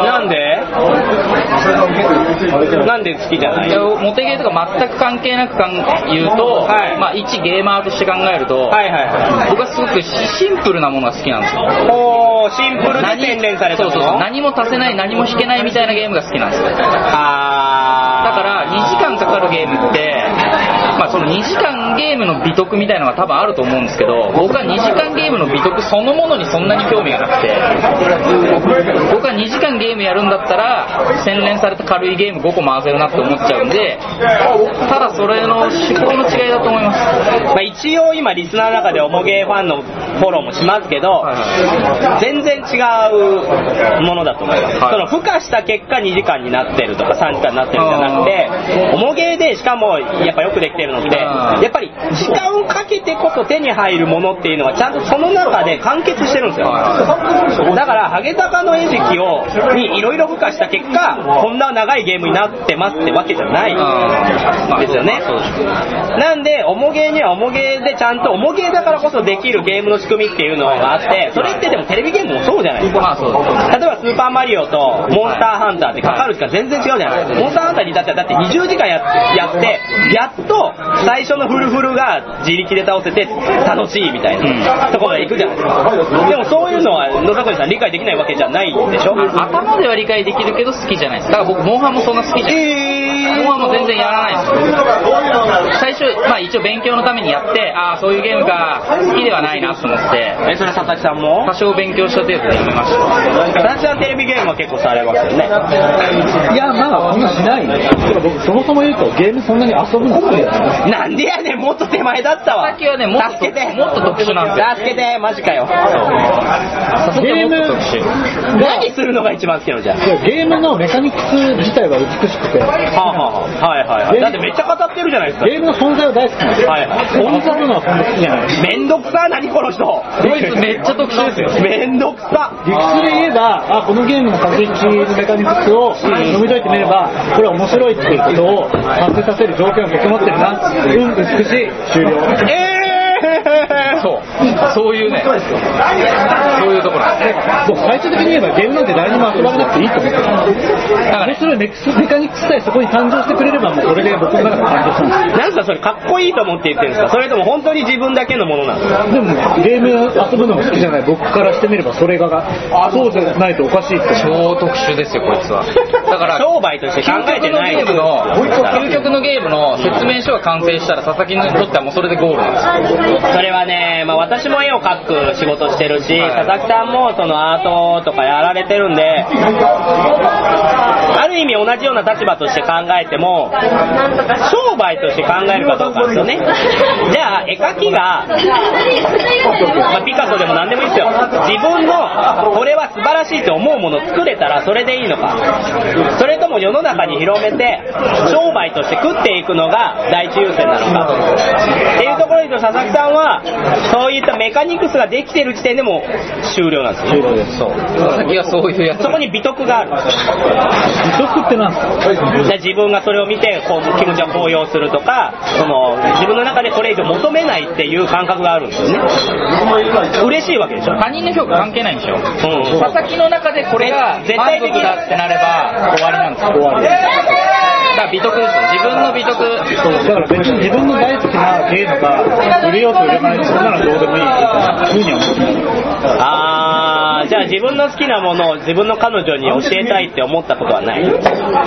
なんで好きじゃない？ モテゲーとか全く関係なく言うと、一ゲーマーとして考えると、僕はすごくシンプルなものが好きなんですよ。 シンプルで洗練されたもの。 何も足せない何も引けないみたいなゲームが好きなんですよ。だから2時間かかるゲームってその2時間ゲームの美徳みたいなのが多分あると思うんですけど、僕は2時間ゲームの美徳そのものにそんなに興味がなくて、僕は2時間ゲームやるんだったら洗練された軽いゲーム5個回せるなって思っちゃうんで、ただそれの思考の違いだと思います。 一応今リスナーの中でおもげファンのフォローもしますけど、全然違うものだと思います。その付加した結果2時間になってるとか3時間になってるんじゃなくて、おもげでしかもやっぱよくできてるのって、やっぱり時間をかけてこそ手に入るものっていうのはちゃんとその中で完結してるんですよ。だからハゲタカの餌食にいろいろ付加した結果こんな長いゲームになってますってわけじゃないですよね。なんでおもげにはおもげでちゃんとおもげだからこそできるゲームの仕組みっていうのがあって、それってでもテレビゲームもそうじゃないですか。例えばスーパーマリオとモンスターハンターってかかる時間全然違うじゃないですか。モンスターハンターにだって20時間やってやっと最初のフルフルが自力で倒せて楽しいみたいなところまで行くじゃないですか。でもそういうのは野田国さん理解できないわけじゃないでしょ。 頭では理解できるけど好きじゃないです。だから僕モンハンもそんな好きじゃない。モンハンも全然やらないですよ。最初一応勉強のためにやって、そういうゲームが好きではないなと思って、 それ佐々木さんも多少勉強した程度でやめました。 佐々木さんテレビゲームは結構されますよね。 いやそんなしないね。僕そもそも言うとゲームそんなに遊ぶの好きじゃない。 なんでやねん、もっと手前だったわ。 さっきはねもっと特殊なんですよ。 助けてマジかよ。 ゲーム何するのが一番好きなのじゃあ。 ゲームのメカニクス自体は美しくて、だってめっちゃ語ってるじゃないですか。 ゲームの存在は大好きなんですよ。存在のはそんな好きじゃない。 めんどくさ何この人。 こいつめっちゃ特殊ですよ。 めんどくさ。 理屈で言えばこのゲームの立ち位置のメカニクスを読み解いてみればこれは面白いっていうことを発生させる条件が整ってるな。美しい終了。 そうそういうね、そういうところなんですね。 もう最終的に言えばゲームなんて誰にも遊ばれなくていいと思ってる。だからそれメカニクスさえそこに誕生してくれればもうこれで僕の中で誕生したんです。 なんかそれかっこいいと思って言ってるんですか、それとも本当に自分だけのものなんですか。 でもゲーム遊ぶのも好きじゃない僕からしてみればそれがそうじゃないとおかしいって。 超特殊ですよこいつは。だから商売として考えてない。 究極のゲームの説明書が完成したら佐々木にとってはもうそれでゴールなんですよ。 それはね、私も絵を描く仕事してるし、佐々木さんもそのアートとかやられてるんで、ある意味同じような立場として考えても商売として考えるかどうかですよね。じゃあ絵描きが、ピカソでも何でもいいですよ、自分のこれは素晴らしいと思うものを作れたらそれでいいのか、それとも世の中に広めて商売として食っていくのが第一優先なのかっていうところで言うと、佐々木さんはそういったメカニクスができている時点でも終了なんですよ。 終了です。 そう佐々木はそういうやつ。 そこに美徳がある。 美徳ってなんですか。 自分がそれを見てこう気持ちを高揚するとか、自分の中でこれ以上求めないっていう感覚があるんですよね。嬉しいわけでしょ。 他人の評価関係ないんでしょ。佐々木の中でこれが絶対的だってなれば終わりなんですよ。終わり。だから美徳ですよ。自分の美徳。 そうだから別に自分の大好きなゲームが売れようと売れまいとそれならどうでもいいふうには思ってます。 じゃあ自分の好きなものを自分の彼女に教えたいって思ったことはない？教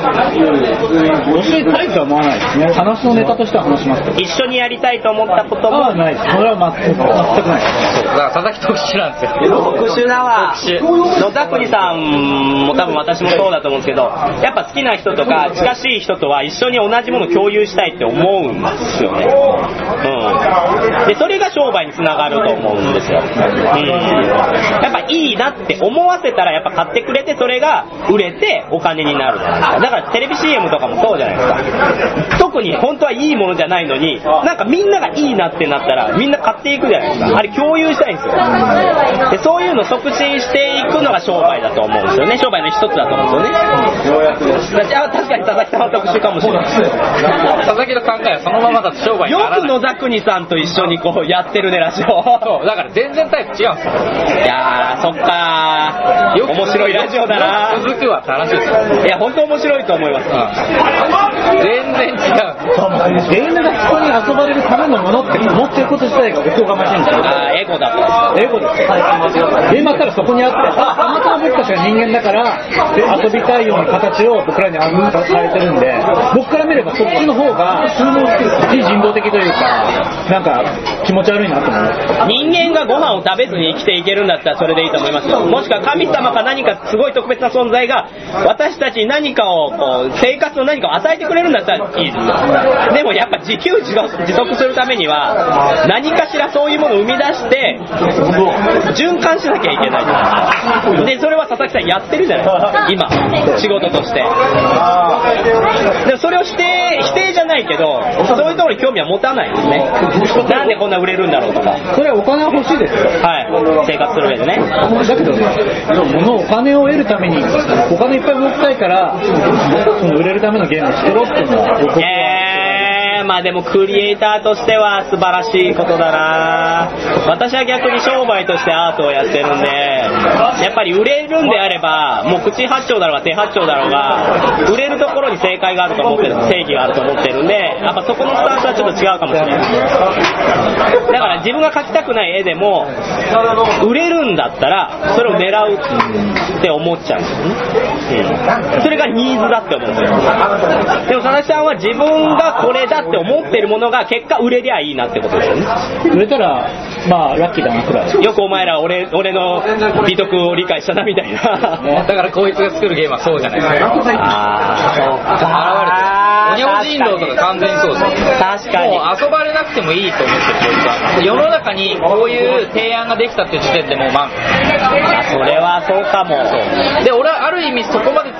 えたいとは思わないですね。話のネタとしては話しますけど。 一緒にやりたいと思ったこともないです。それは全くないです。 だから佐々木特殊なんですよ。 特殊だわ。野田国さんも多分私もそうだと思うんですけど、やっぱ好きな人とか近しい人とは一緒に同じものを共有したいって思うんですよね。でそれが商売につながると思うんですよ。やっぱいいなって思わせたらやっぱ買ってくれて、それが売れてお金になるじゃないですか。だからテレビ CM とかもそうじゃないですか。特に本当はいいものじゃないのに、なんかみんながいいなってなったらみんな買っていくじゃないですか。あれ共有したいんですよ。でそういうのを促進していくのが商売だと思うんですよね。商売の一つだと思うんですよね。確かに佐々木さんは特殊かもしれない。 佐々木の考えはそのままだと商売にならない。 よく野田国さんと一緒にこうやってるねラジオ。 そうだから全然タイプ違うんですよ。 いやーそっかー、面白いラジオだな。 続くわって話ですよ。 いや本当面白いと思います。 全然違う。 ゲームが人に遊ばれるためのものって思ってること自体がおこがましいんですよ。 エゴだと。 エゴです。ゲームあったらそこにあって、たまたま僕たちが人間だから遊びたいような形を僕らに暗示されてるんで、僕から見ればそっちの方が非人道的というか、なんか気持ち悪いなと思います。 人間がご飯を食べずに生きていけるんだったらそれでいいと思いますよ。もしくは神様か何かすごい特別な存在が私たちに何かを生活の何かを与えてくれるんだったらいいですよ。でもやっぱ自給自足するためには何かしらそういうものを生み出して循環しなきゃいけないじゃないですか。でそれは佐々木さんやってるじゃないですか今仕事として。でもそれを否定じゃないけど、そういうところに興味は持たないですね。なんでこんな売れるんだろうとか。 それはお金は欲しいですよ。 はい、生活する上でね。 だけどお金を得るためにお金いっぱい持ちたいからその売れるためのゲームを作ろうっていうのはまあでもクリエイターとしては素晴らしいことだな。私は逆に商売としてアートをやってるんで、やっぱり売れるんであればもう口八丁だろうが手八丁だろうが売れるところに正解があると思ってる、正義があると思ってるんで、やっぱそこのスタンスはちょっと違うかもしれない。だから自分が描きたくない絵でも売れるんだったらそれを狙うって思っちゃうんですよね。それがニーズだって思うんですよ。でも佐々木さんは自分がこれだって思ってるものが結果売れりゃいいなってことですよね。 売れたらまあラッキーだなくらい。 よくお前ら俺の美徳を理解したなみたいな。 だからこいつが作るゲームはそうじゃないですか。そうか。現れてる。オニオン人狼とか完全にそうです。 確かに。 もう遊ばれなくてもいいと思ってるというか、世の中にこういう提案ができたっていう時点でもうそれはそうかも。 で俺はある意味そこまで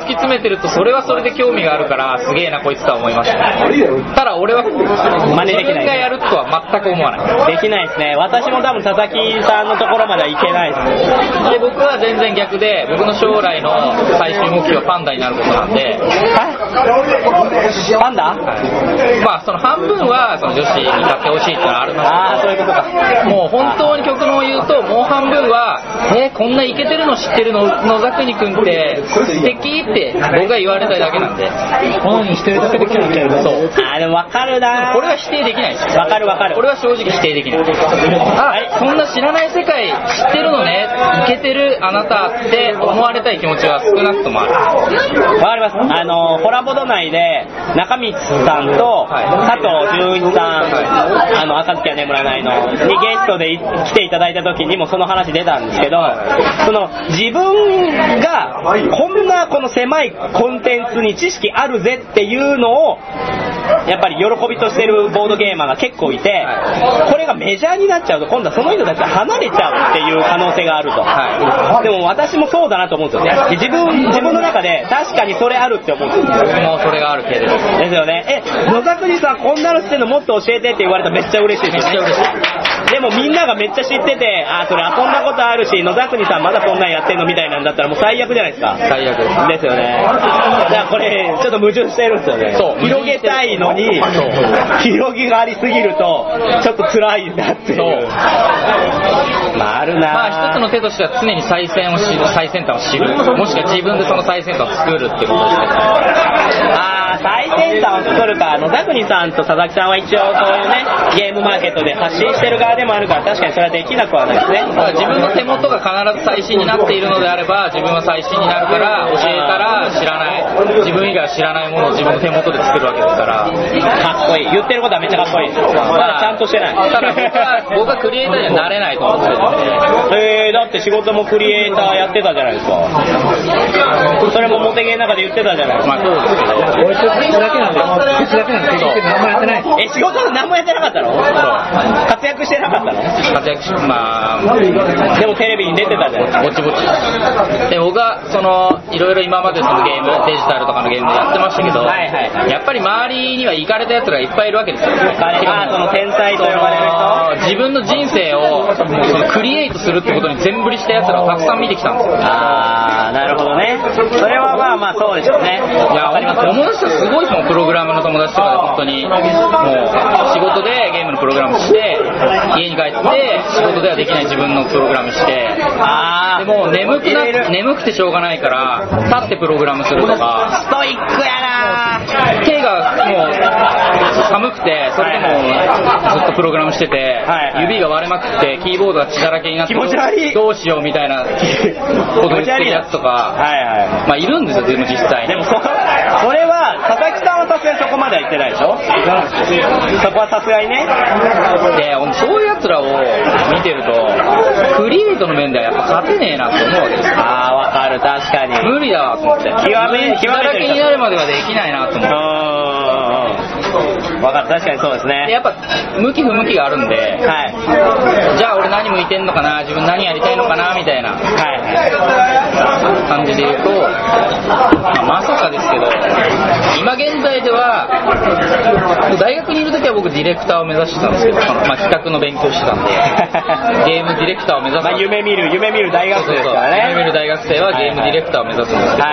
突き詰めてるとそれはそれで興味があるからすげえなこいつとは思います。ただ俺は真似できない。自分がやるとは全く思わない。 できないですね。私も多分佐々木さんのところまではいけないです。 で僕は全然逆で、僕の将来の最終目標はパンダになることなんで。 パンダ？ まあその半分はその女子に買ってほしいってのはありますけど、 そういうことか。 もう本当に極論を言うと、もう半分はこんなイケてるの知ってるの野沢国君って素敵って僕が言われたいだけなんで。 このようにしてるだけで気持ち悪い。 そう。 でも分かるな。 これは否定できないです。 分かる分かる。 これは正直否定できない。そんな知らない世界知ってるのね、イケてるあなたって思われたい気持ちは少なくともある。 分かります。ホラボド内で中道さんと佐藤純一さん、赤月は眠らないのにゲストで来ていただいた時にもその話出たんですけど、その自分がこんなこの狭いコンテンツに知識あるぜっていうのをやっぱり喜びとしてるボードゲーマーが結構いて、これがメジャーになっちゃうと今度はその人たちが離れちゃうっていう可能性があると。でも私もそうだなと思うんですよね。自分の中で確かにそれあるって思うんですよ。 もうそれがあるけれどですよね。野沢国さんこんなの知ってるのもっと教えてって言われたらめっちゃ嬉しいですよね。めっちゃ嬉しい。でもみんながめっちゃ知ってて、それ遊んだことあるし野沢国さんまだそんなんやってんのみたいなんだったらもう最悪じゃないですか。 最悪ですよね。だからこれちょっと矛盾してるんですよね。そう、広げたいのに広げがありすぎるとちょっと辛いなっていう。あるな。 まあ一つの手としては常に最先端を知る、もしくは自分でその最先端を作るってことですけど。 最先端を作るか。野沢国さんと佐々木さんは一応そういうねゲームマーケットで発信してる側でもあるから確かにそれはできなくはないですね。 自分の手元が必ず最新になっているのであれば自分は最新になるから教えたら知らない自分以外は知らないものを自分の手元で作るわけですから。 かっこいい。言ってることはめっちゃかっこいいです。ただちゃんとしてない。 ただ僕はクリエイターにはなれないと思ってるんで。 だって仕事もクリエイターやってたじゃないですか。それもモテゲーの中で言ってたじゃないですか。 まあそうですけど俺ちょっと口だけなんで結局何もやってない。 仕事何もやってなかったの？活躍してなかったの？ 活躍しまあでもテレビに出てたじゃないですか。 ぼちぼち。で僕はそのいろいろ今までそのゲームデジタルとかのゲームでやってましたけど、やっぱり周りにはイカれたやつがいっぱいいるわけですよ。 その天才と呼ばれる人、 自分の人生をそのクリエイトするってことに全振りしたやつらをたくさん見てきたんですよ。 なるほどね。それはまあそうでしょうね。 いや友達とすごいですもん。プログラムの友達とかで本当にもう仕事でゲームのプログラムして家に帰って仕事ではできない自分のプログラムして、でもう眠くてしょうがないから立ってプログラムするとか。 ストイックやな。 手がもう寒くてそれでもずっとプログラムしてて、指が割れまくってキーボードが血だらけになってどうしようみたいなこと言ってるやつとかまあいるんですよ。でも実際にでもそれは佐々木さんはさすがにそこまでは言ってないでしょ。そこはさすがにね。 でそういうやつらを見てるとクリエイトの面ではやっぱ勝てねえなって思うわけですよ。 わかる。確かに無理だわと思って。血だらけになるまではできないなと思って。 分かる。確かにそうですね。 やっぱ向き不向きがあるんで、じゃあ俺何向いてんのかな、自分何やりたいのかなみたいな感じで言うと、まさかですけど今現在では大学にいる時は僕ディレクターを目指してたんですけど、企画の勉強してたんでゲームディレクターを目指す、 夢見る大学生ですからね。 夢見る大学生はゲームディレクターを目指すんですけど、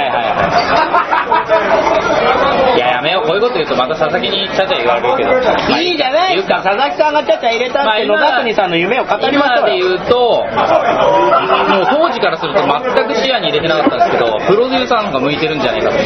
いややめよう、こういうこと言うとまた佐々木にちゃちゃ言われるけど、 いいじゃないですか。佐々木さんがちゃちゃ入れたって野沢国さんの夢を語りましょうよ。 今で言うともう当時からすると全く視野に入れてなかったんですけど、プロデューサーの方が向いてるんじゃないかと。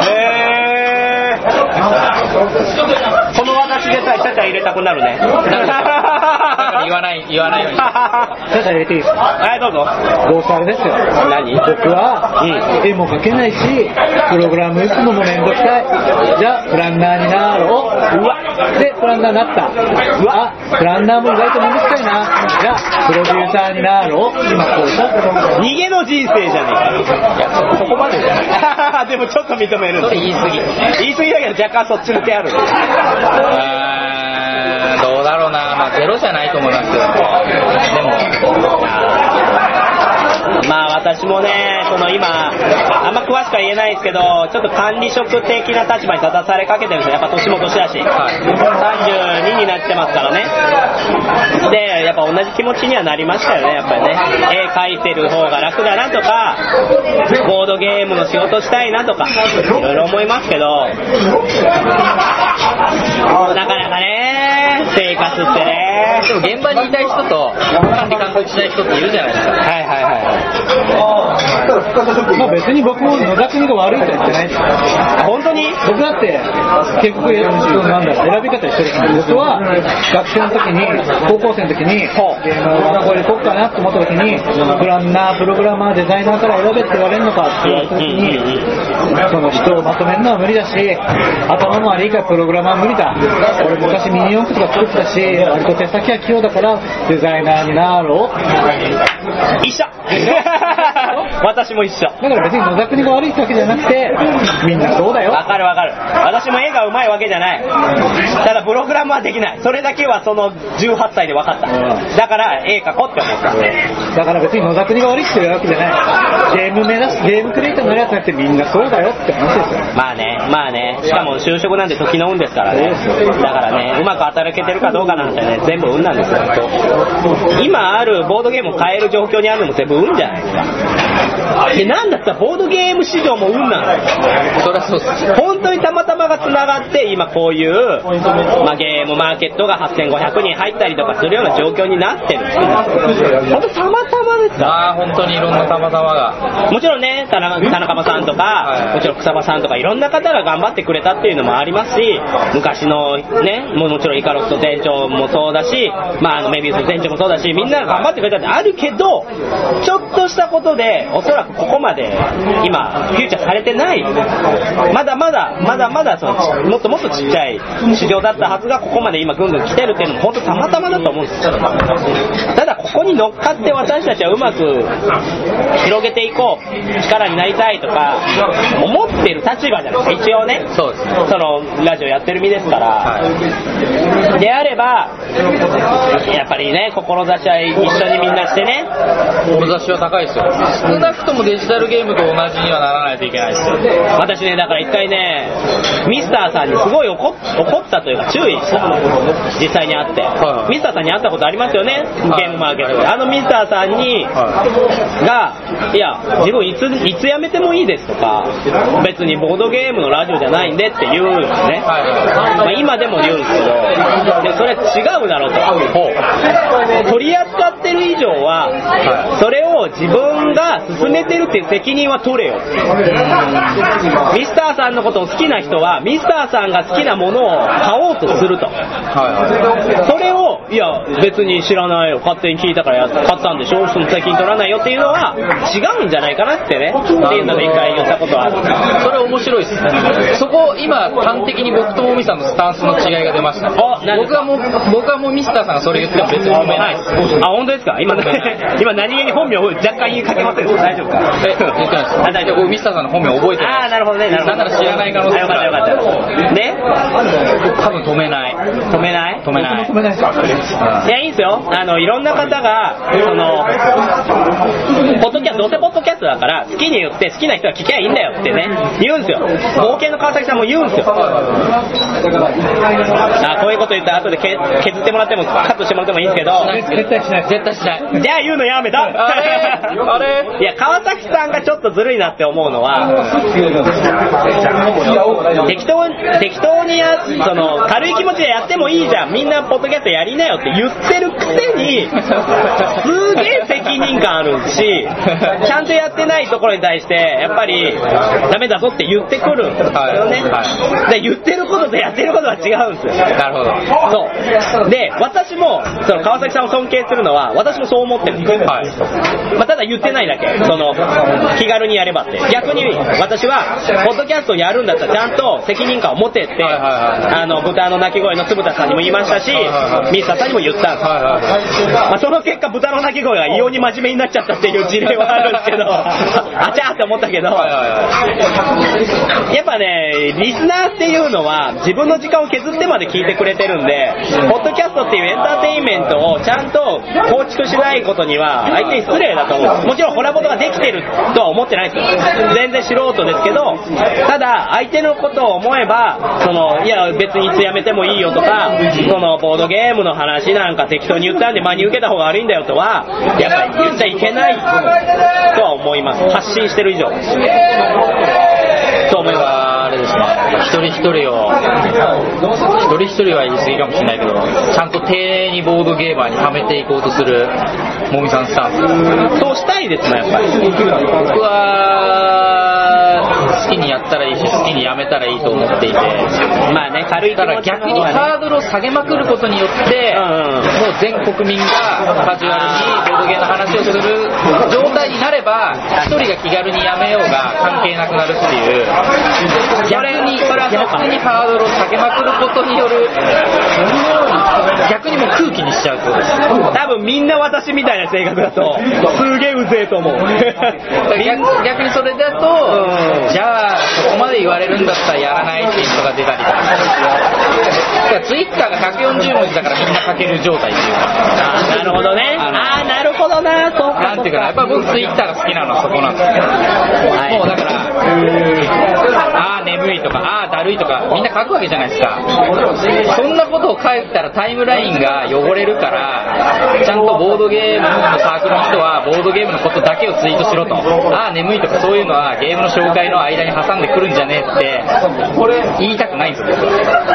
この私でさえちゃちゃ入れたくなるね。 言わないように。ちゃちゃ入れていいですか？ はい、どうぞ。 どうせあれですよ。 何？ 僕は絵も描けないし、プログラム打つのもめんどくさい。じゃあプランナーになろう。でプランナーになった。プランナーも意外とめんどくさいな。じゃあプロデューサーになろう。今こうした。 逃げの人生じゃねえか。そこまでじゃない。でもちょっと認めるんだ。 それ言い過ぎだけど若干そっちの手ある。 どうだろうな。ゼロじゃないと思いますけど、でもまあ私もね、その今あんま詳しくは言えないですけど、ちょっと管理職的な立場に立たされかけてるんですよ。やっぱ年も年だし、32になってますからね。でやっぱ同じ気持ちにはなりましたよね。やっぱりね、絵描いてる方が楽だなとか、ボードゲームの仕事したいなとかいろいろ思いますけど、なかなかね生活ってね。 でも現場にいたい人と管理監督しない人っているじゃないですか。 はいはいはい。 まあ別に僕も野田国が悪いとは言ってないです。 本当に僕だって結局なんだろう、選び方一緒ですね。僕は学生の時に、高校生の時にゲームをこれ解こうかなと思った時に、プランナー、プログラマー、デザイナーから選べって言われるのかって言われた時に、その人をまとめるのは無理だし、頭も悪いからプログラマー無理だ。俺昔ミニ四駆とか作ってたし、割と手先は器用だからデザイナーになろう。 一緒私も一緒。 だから別に野田国が悪いわけじゃなくて、みんなそうだよ。 わかるわかる。私も絵が上手いわけじゃない。ただプログラムはできない。それだけはその18歳で分かった。だから絵描こうって思った。 だから別に野田国が悪いっていうわけじゃない。ゲーム目指す、ゲームクリエイターになるやつじゃなくてみんなそうだよって話ですよ。 まあね、まあね。しかも就職なんて時の運ですからね。だからね、うまく働けてるかどうかなんてね、全部運なんですよ。今あるボードゲームを変える状況にあるのも全部運じゃないですか。でなんだったらボードゲーム市場も運なの。 そりゃそうです。 本当にたまたまがつながって今こういう、まあ、ゲームマーケットが8500人入ったりとかするような状況になってるんですよ。本当たまたまですか。 ああ本当にいろんなたまたまが。 もちろんね、田中さんとか、もちろん草場さんとかいろんな方が頑張ってくれたっていうのもありますし、昔のね、もちろんイカロスの店長もそうだし、まあ、メビウスの店長もそうだし、みんなが頑張ってくれたってあるけど、ちょっとしたことでおそらくここまで今フューチャーされてない、まだまだそのもっともっとちっちゃい市場だったはずがここまで今ぐんぐん来てるっていうのも本当たまたまだと思うんですよ。ただここに乗っかって私たちはうまく広げていこう、力になりたいとか思ってる立場じゃないですか。一応ね、 そうです。 そのラジオやってる身ですから、はい、であればやっぱりね、志は一緒にみんなしてね。 志は高いですよ。少なくともデジタルゲームと同じにはならないといけないですよ。 私ね、だから一回ね、ミスターさんにすごい怒ったというか注意した、実際に会って、はい、ミスターさんに会ったことありますよね、ゲームマーケットで。あのミスターさんに、がいや自分いつ辞めてもいいですとか、別にボードゲームのラジオじゃないんでって言うんですね、まあ、今でも言うんですけど、でそれ違うだろうと、取り扱ってる以上はそれを自分が進めてるっていう責任は取れよ。ミスターさんのことを好きな人はミスターさんが好きなものを買おうとすると、それをいや別に知らないよ、勝手に聞いたから買ったんでしょ、その責任取らないよっていうのは違うんじゃないかなってね、っていうので一回言ったことはある。 それ面白いですね。そこ今端的に僕ともみさんのスタンスの違いが出ました。僕はもうミスターさんがそれ言っても別に褒めないです。 あ、本当ですか。今何気に本名を若干言いかけませんでした。大丈夫か。 言ってないです。大丈夫。ミスターさんの本名覚えてない。 ああ、なるほどね。 なんなら知らない可能性がある。 よかったよかった。ね。 多分止めない。 止めないですか。 いやいいんですよ。いろんな方がそのポッドキャスト、どうせポッドキャストだから好きに言って好きな人は聞きゃいいんだよってね言うんですよ。冒険の川崎さんも言うんですよ。あ、こういうこと言ったら後で削ってもらってもカットしてもらってもいいんですけど、 絶対しない。 じゃあ言うのやめた。 あれいや川崎さんがちょっとずるいなって思うのは、適当にその軽い気持ちでやってもいいじゃん、みんなポッドキャストやりなよって言ってるくせにすげえ責任感あるし、ちゃんとやってないところに対してやっぱりダメだぞって言ってくるんですよね、で言ってることとやってることは違うんですよ。 なるほど。 そうで、私もその川崎さんを尊敬するのは私もそう思ってるんですよ、まあ、ただ言ってないだけ、その気軽にやればって。逆に私はポッドキャストをやるんだったらちゃんと責任感を持ってって、豚の鳴き声のつぶたさんにも言いましたし、ミスターさんにも言ったんです、まあ、その結果豚の鳴き声が異様にに真面目になっちゃったっていう事例はあるんですけどあちゃーって思ったけど、やっぱねリスナーっていうのは自分の時間を削ってまで聞いてくれてるんで、ポッドキャストっていうエンターテインメントをちゃんと構築しないことには相手に失礼だと思う。もちろんホラボドができてるとは思ってないですよ、全然素人ですけど、ただ相手のことを思えばいや別にいつやめてもいいよとか、ボードゲームの話なんか適当に言ったんで真に受けた方が悪いんだよとはやっぱり言っちゃいけないとは思います。発信してる以上と思います。 あれですね、一人一人は言い過ぎかもしれないけど、ちゃんと丁寧にボードゲーマーにはめていこうとするもみさんスタンス。 そうしたいですね、やっぱり。 僕は好きにやったらいいし、好きにやめたらいいと思っていて、 まあね、軽い気持ちの方がね、 だから逆にハードルを下げまくることによって、もう全国民がカジュアルにボードゲームの話をする状態になれば、一人が気軽にやめようが関係なくなるっていう、逆にハードルを下げまくることによる、逆にもう空気にしちゃうってことです。 多分みんな私みたいな性格だとすげえうぜえと思う逆にそれだと、じゃあそこまで言われるんだったらやらないっていう人が出たりとか、ツイッターが140文字だからみんな書ける状態っていうか。 なるほどね。なるほどな。そうか。 なんていうかな、やっぱ僕ツイッターが好きなのはそこなんですよ、はい、もうだから眠いとかだるいとかみんな書くわけじゃないですか。そんなことを書いたらタイムラインが汚れるから、ちゃんとボードゲームのサークルの人はボードゲームのことだけをツイートしろと、眠いとかそういうのはゲームの紹介の間に挟んでくるんじゃねえって言いたくないんですよ。その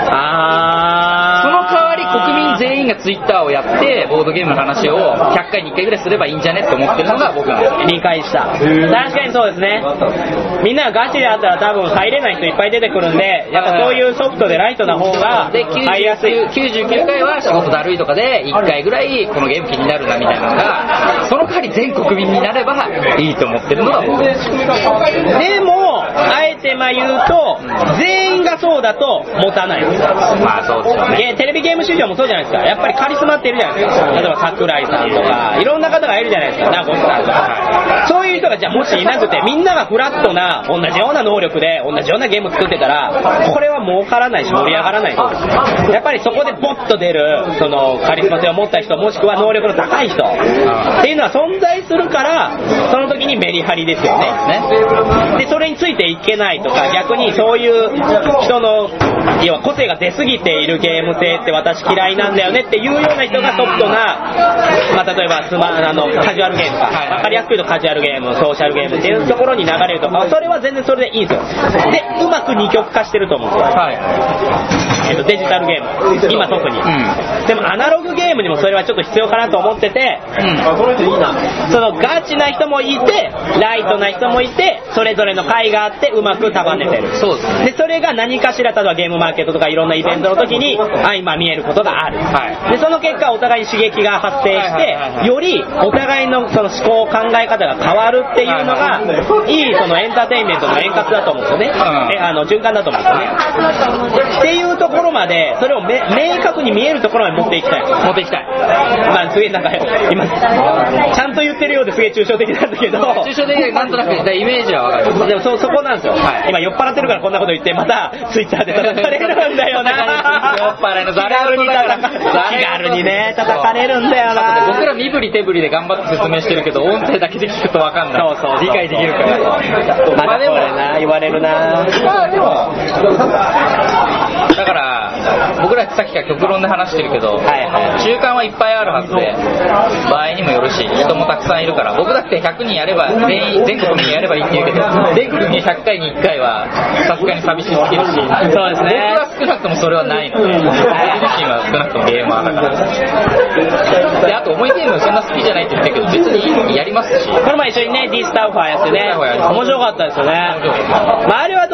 代わり国民全員がツイッターをやってボードゲームの話を100回に1回ぐらいすればいいんじゃねって思ってるのが僕なんです。 理解した。確かにそうですね。みんながガチであったら多分入れない人いっぱい出てくるんで、やっぱそういうソフトでライトな方が入りやすい。 99回は仕事だるいとかで1回ぐらいこのゲーム気になるなみたいなのが、その代わり全国民になればいいと思ってるのが僕です。 でもあえて言うと全員がそうだと持たないです。 まあそうですよね。 テレビゲーム市場もそうじゃないですか。やっぱりカリスマっているじゃないですか。例えば桜井さんとかいろんな方がいるじゃないですか。名越さんとか、そういう人がじゃあもしいなくて、みんながフラットな同じような能力で同じようなゲームを作ってたら、これは儲からないし盛り上がらないです。やっぱりそこでボッと出るそのカリスマ性を持った人、もしくは能力の高い人っていうのは存在するから、その時にメリハリですよね。でそれについていけないとか、逆にそういう人の要は個性が出過ぎているゲーム性って私嫌いなんだよねっていうような人がソフトな、例えばカジュアルゲームか、分かりやすく言うとカジュアルゲーム、ソーシャルゲームっていうところに流れるとか、それは全然それでいいんですよ。でうまく二極化してると思うんですよ、デジタルゲーム今特に、でもアナログゲームにもそれはちょっと必要かなと思ってて、そのガチな人もいてライトな人もいて、それぞれの会があってうまく束ねてる。 そうですね。 でそれが何かしら、例えばゲームマーケットとかいろんなイベントの時に相まみえることがある、でその結果お互いに刺激が発生して、よりお互いのその思考考え方が変わるっていうのがいいそのエンターテインメントの円滑だと思うんですよね、循環だと思うんですよね。っていうところまで、それを明確に見えるところまで持っていきたい。すげえなんか今ちゃんと言ってるようですげえ抽象的なんだけど、 抽象的でなんとなくイメージは分かる。 でもそこなんですよ、今酔っ払ってるからこんなこと言ってまたツイッターで叩かれるんだよな。 酔っ払いの気軽にね叩かれるんだよな。 僕ら身振り手振りで頑張って説明してるけど、音声だけで聞くと分かんない。理解できるから。 でも言われるな。 だから僕らさっきから極論で話してるけど、中間はいっぱいあるはずで、場合にもよるし人もたくさんいるから、僕だって100人やれば全国民やればいいって言うけど、全国民100回に1回はさすがに寂しすぎるし、そうですね、僕は少なくともそれはないので、僕自身は少なくともゲーマーだから。であと重いゲームそんな好きじゃないって言ってるけど、別にやりますし、 この前一緒にね D スタウファーやってね、面白かったですよね。あれはどっ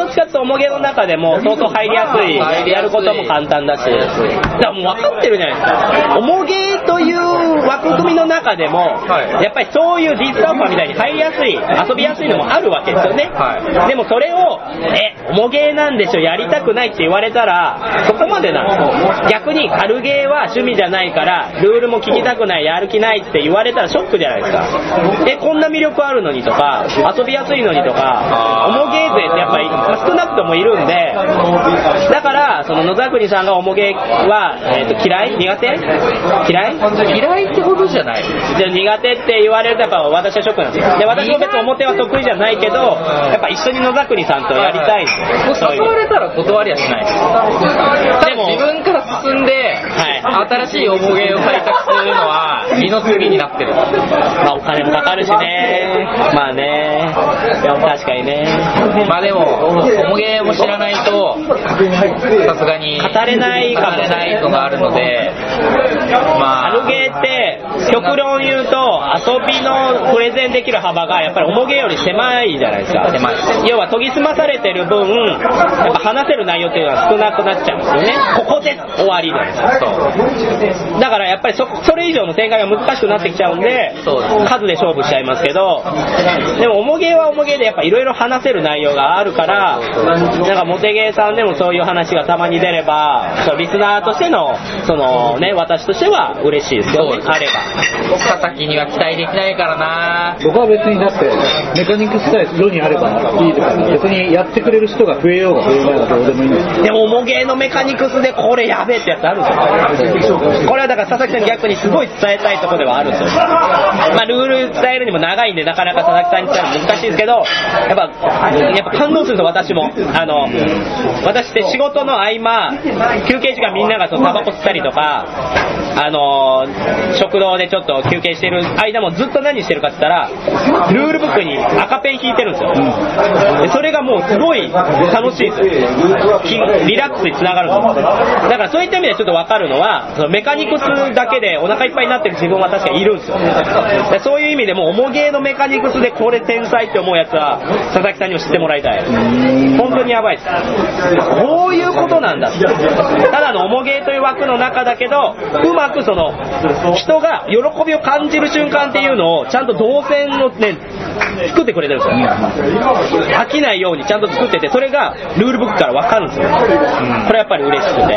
っちかっていうと、おもげの中でも相当入りやすい、やることも簡単だし、だからもう分かってるじゃないですか。おもげという枠組みの中でも、やっぱりそういうディスタンパーみたいに入りやすい、遊びやすいのもあるわけですよね。でもそれを、おもげなんでしょ、やりたくないって言われたら、そこまでなんですよ。逆に軽ゲーは趣味じゃないから、ルールも聞きたくない、やる気ないって言われたらショックじゃないですか。こんな魅力あるのにとか、遊びやすいのにとか、おもげ勢ってやっぱり少なくともいるんで、だからその野崎さんがおもげは、嫌い？苦手？嫌いってことじゃない。 じゃ苦手って言われるとやっぱ私はショックなんですよ。で、私も別に表は得意じゃないけど、やっぱ一緒に野崎さんとやりたいんですよ。 誘われたら断りはしない。でも自分から進んで、新しいおもげを開拓するのは二の次になってる。 まあお金もかかるしね。まあね。確かにね。 まあでもおもげも知らないとさすがに語れないのがあるので、まあ軽ゲーって極論言うと遊びのプレゼンできる幅がやっぱりおもげより狭いじゃないですか。要は研ぎ澄まされてる分、やっぱ話せる内容っていうのは少なくなっちゃうんですよね。ここで終わりじゃないですか。だからやっぱりそれ以上の展開が難しくなってきちゃうんで、数で勝負しちゃいますけど、でもおもげはおもげでやっぱいろいろ話せる内容があるから、なんかモテゲーさんでもそういう話がたまに出れば、リスナーとしてのそのね、私としては嬉しいですよね。あれば佐々木には期待できないからな。 僕は別にだってメカニクスさえ世にあればいいとか、別にやってくれる人が増えようが増えまいがどうでもいいんです。 でもおもげのメカニクスでこれやべえってやつあるんですよ。これはだから佐々木さんに逆にすごい伝えたいところではあるんですよ。まあルール伝えるにも長いんでなかなか佐々木さんに伝えるの難しいですけど、やっぱ感動するんですよ。私も私って仕事の合間休憩時間みんながタバコ吸ったりとか食堂でちょっと休憩してる間もずっと何してるかって言ったらルールブックに赤ペン引いてるんですよ。でそれがもうすごい楽しいですよ。リラックスにつながるんですよ。だからそういった意味でちょっと分かるのは、そのメカニクスだけでお腹いっぱいになってる自分は確かにいるんですよ。でそういう意味でもおもげのメカニクスでこれ天才って思うやつは佐々木さんにも知ってもらいたい。本当にやばいです。こういうことなんだ。ただのおもげという枠の中だけど、うまくその人が喜びを感じる瞬間っていうのをちゃんと動線をね作ってくれてるんですよ。飽きないようにちゃんと作ってて、それがルールブックから分かるんですよ。これやっぱり嬉しくて、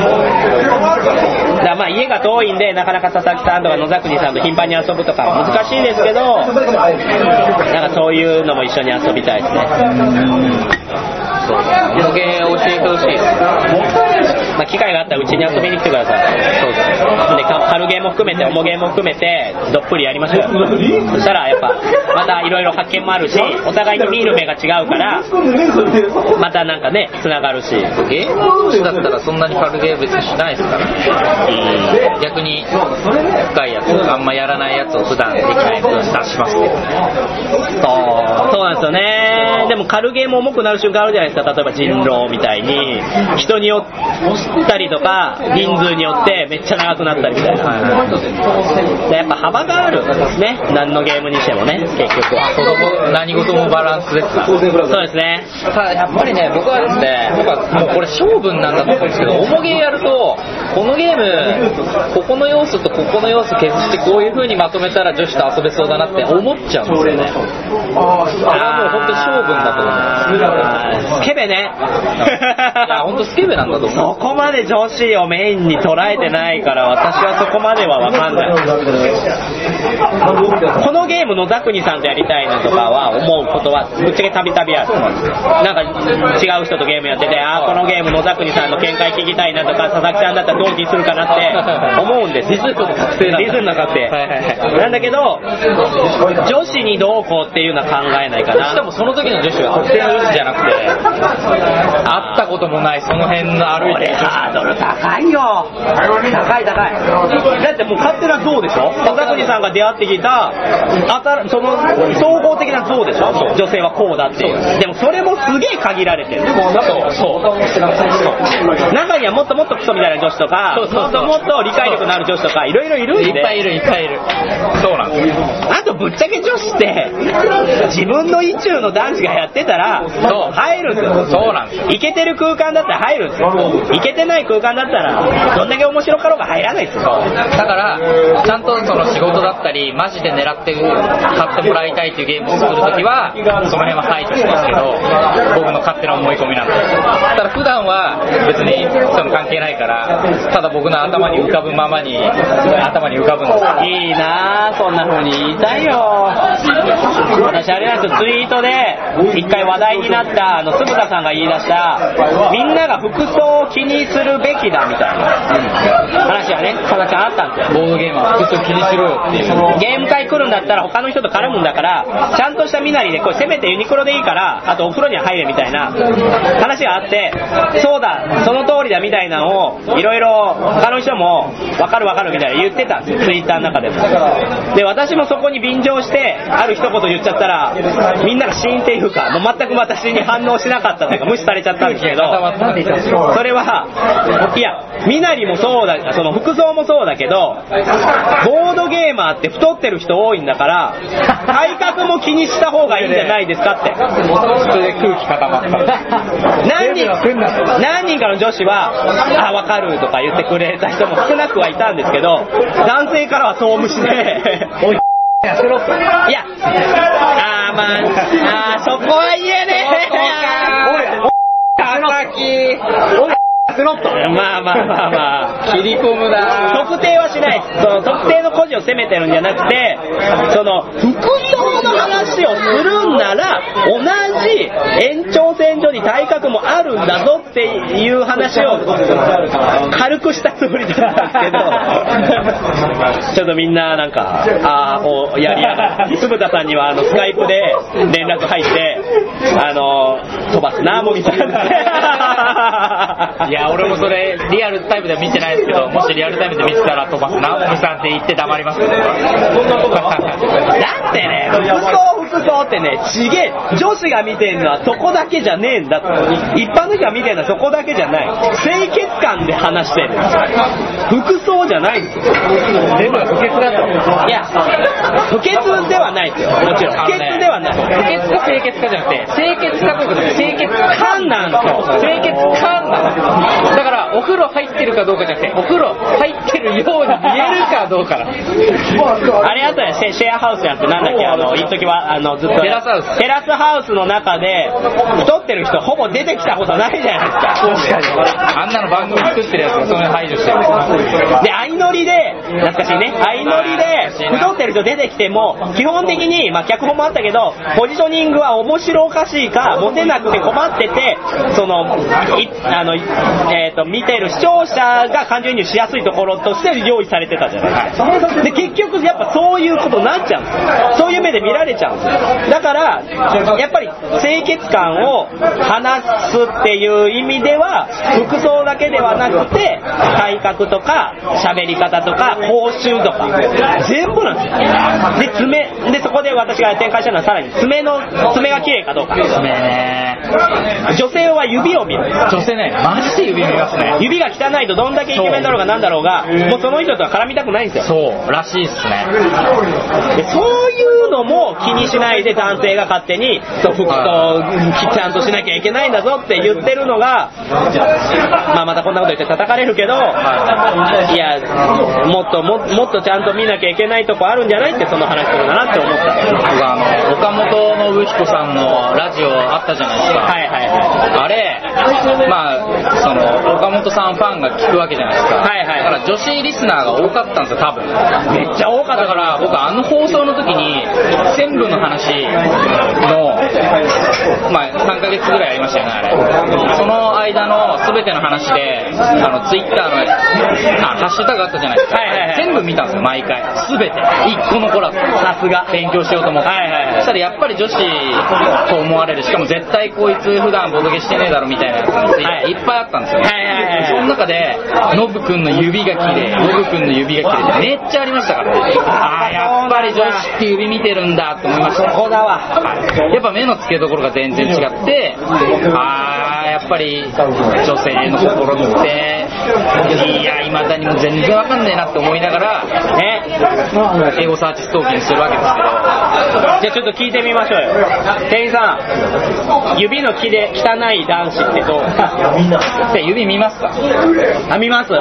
だまあ家が遠いんでなかなか佐々木さんとか野崎さんと頻繁に遊ぶとか難しいですけど、なんかそういうのも一緒に遊びたいですね。おもげ教えてほしい。まあ機会があったらうちに遊びに来てください。そうです。で軽ゲーも含めておもゲーも含めてどっぷりやりましょうよ。そしたらやっぱまたいろいろ発見もあるし、お互いに見る目が違うからまたなんかねつながるし。 ゲーム同士だったらそんなに軽ゲー別にしないですからね。逆に深いやつあんまやらないやつを普段できない分出しますけどね。 そうなんですよね。でも軽ゲーも重くなる瞬間あるじゃないですか。例えば人狼みたいに人によったりとか人数によってめっちゃ長くなったりみたいな。でやっぱ幅があるんですね。何のゲームにしてもね、結局は何事もバランスですか。 そうですね。 ただやっぱりね、僕はですね、もうこれ勝負なんだと思うんですけど、重ゲーやるとこのゲームここの要素とここの要素削ってこういう風にまとめたら女子と遊べそうだなって思っちゃうんですよね。あれはもう本当に勝負だと思う。 スケベね。 いや本当スケベなんだと思う。 そこまで女子をメインに捉えてないから私はそこまでは分かんない。このゲームのザクニさんとやりたいなとかは思うことはぶっちゃけたびたびある。なんか違う人とゲームやってて、このゲームのザクニさんの見解聞きたいなとか佐々木さんだったらどうにするかなって思うんです。 リズムの確定なんだ。 リズムの確定なんだけど、女子にどうこうっていうのは考えないかな。 しかもその時の女子は特定の女子じゃなくて会ったこともないその辺の歩いてる女子。 ハードル高いよ。高い。だってもう勝手な像でしょ。佐々木さんが出会ってきたその総合的な像でしょ。女性はこうだっていう。でもそれもすげえ限られてる。そう中にはもっともっとクソみたいな女子とか、もっともっと理解力のある女子とかいろいろいるんで。 いっぱいいる。そうなんですよ。 あとぶっちゃけ女子って自分の意中の男子がやってたらそう入るんですよ。 そうなんですよ。 イケてる空間だったら入るんですよ。イケてない空間だったらどんだけ面白かろうが入らないですよ。 だからちゃんとその仕事だったりマジで狙って買ってもらいたいっていうゲームをするときはその辺は排除しますけど、僕の勝手な思い込みなんです。ただ普段は別にその関係ないから、ただ僕の頭に浮かぶままに頭に浮かぶんです。 いいなぁ、そんな風に言いたいよ。私あれなんですよ、ツイートで一回話題になったつぶたさんが言い出したみんなが服装を気にするべきだみたいな話がね、さなちゃんあったんですよ。 ボードゲームは服装気にしろよっていう。 ゲーム会来るんだったら他の人と絡むんだからちゃんとした身なりでこれせめてユニクロでいいからあとお風呂には入れみたいな話があって、そうだその通りだみたいなのをいろいろ他の人も分かる分かるみたいな言ってたんですよ、ツイッターの中でも。で私もそこに便乗してある一言言っちゃったらみんながシーンっていうかもう全く私に反応しなかったというか無視されちゃったんですけど、それはいや身なりもそうだ、その服装もそうだけどボードゲーマーって太ってる人多いんだから体格も気にした方がいいんじゃないですかって。 それで空気固まった何人かの女子はあ分かるとか言ってくれた人も少なくはいたんですけど、男性からは遠無視でおいいやそこは言えねえおいまあ切り込むな。 特定はしない。その特定の個人を責めてるんじゃなくて、その服装の話をするんなら同じ延長線上に体格もあるんだぞっていう話を軽くしたつもりだったんですけどちょっとみんななんかやりやがる。つぶたさんにはスカイプで連絡入って飛ばすなもみたいないや俺もそれリアルタイムでは見てないですけど、もしリアルタイムで見てたら飛ばすなもみさんって言って黙りますけどだってね服装ってねちげえ、女子が見てるのはそこだけじゃねえんだって。一般の人が見てるのはそこだけじゃない、清潔感で話してるんですよ。服装じゃないんですよ。 全部が不潔だと。 いや不潔ではないですよ、もちろん不潔ではない。 不潔か清潔かじゃなくて清潔かどうかじゃなくて清潔感なんですよ。清潔感なんですよ。だからお風呂入ってるかどうかじゃなくてお風呂入ってるように見えるかどうかなんです。 あれあとねシェアハウスやってなんだっけ一時はずっとテラスハウスの中で太ってる人ほぼ出てきたことないじゃないですか。確かにあんなの番組作ってるやつがそれ排除してるで相乗りで懐かしいね、相乗りで太ってる人出てきても基本的に脚本もあったけどポジショニングは面白おかしいかモテなくて困っててその見てる視聴者が感情移入しやすいところとして用意されてたじゃないですか。で結局やっぱそういうことになっちゃうんですよ。そういう目で見られちゃうんですよ。だからやっぱり清潔感を話すっていう意味では服装だけではなくて体格とか喋り方とか口臭とか全部なんですよ。でそこで私が展開したのはさらに爪が綺麗かどうか。 爪ね。 女性は指を見る。 女性ねマジで指見ますね。 指が汚いとどんだけイケメンだろうがなんだろうがもうその人とは絡みたくないんですよ。 そうらしいっすね。 でそういうのも気にしないで男性が勝手に服装ちゃんとしなきゃいけないんだぞって言ってるのがまたこんなこと言って叩かれるけど、いやもっとちゃんと見なきゃいけないとこあるんじゃないってその話するんだなって思った。 岡本信彦さんのラジオあったじゃないですか。 はいはいはい。 あれその岡本さんファンが聞くわけじゃないですか。はいはい。だから女子リスナーが多かったんですよ多分。 めっちゃ多かった。 だから僕放送の時に全部の話の3ヶ月ぐらいありましたよねあれ。その間の全ての話でツイッターのハッシュタグあったじゃないですか。はいはいはい、全部見たんですよ毎回全て一個残らず。さすが勉強しようと思って。はいはいはい、そしたらやっぱり女子と思われる、しかも絶対こいつ普段ボドゲしてねえだろみたいなやつについていっぱいあったんですよね。はいはいはいはい、その中でノブくんの指が綺麗、ノブくんの指が綺麗ってめっちゃありましたからね。やっぱり女子って指見てるんだって思いました。 そこだわ。 やっぱ目の付けどころが全然違ってやっぱり女性の心っていや未だにも全然わかんねえなって思いながらエゴサーチストーキングするわけですけど、 じゃあちょっと聞いてみましょうよ。店員さん、指の汚い男子ってどう？ じゃあ指見ますか？ あ、見ます？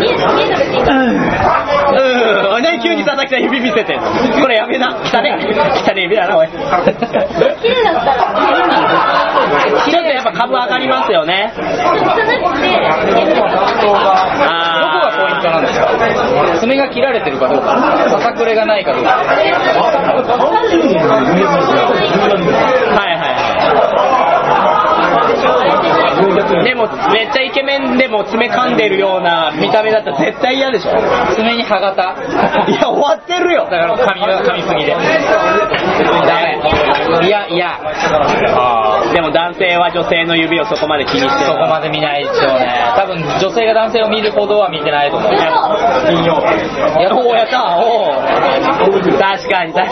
何急に佐々木さん指見せてんの？これやめな。汚ね指だなおい。綺麗だったらちょっとやっぱ株上がりますよね。 どこがポイントなんですか？爪が切られてるかどうか、ささくれがないかどうか。 でもめっちゃイケメンでも爪噛んでるような見た目だったら絶対嫌でしょ。 爪に歯型。 いや終わってるよ。 だから噛みすぎで。いやでも男性は女性の指をそこまで気にしてる。 そこまで見ないでしょうね。多分女性が男性を見るほどは見てないと思う。やった確かに。い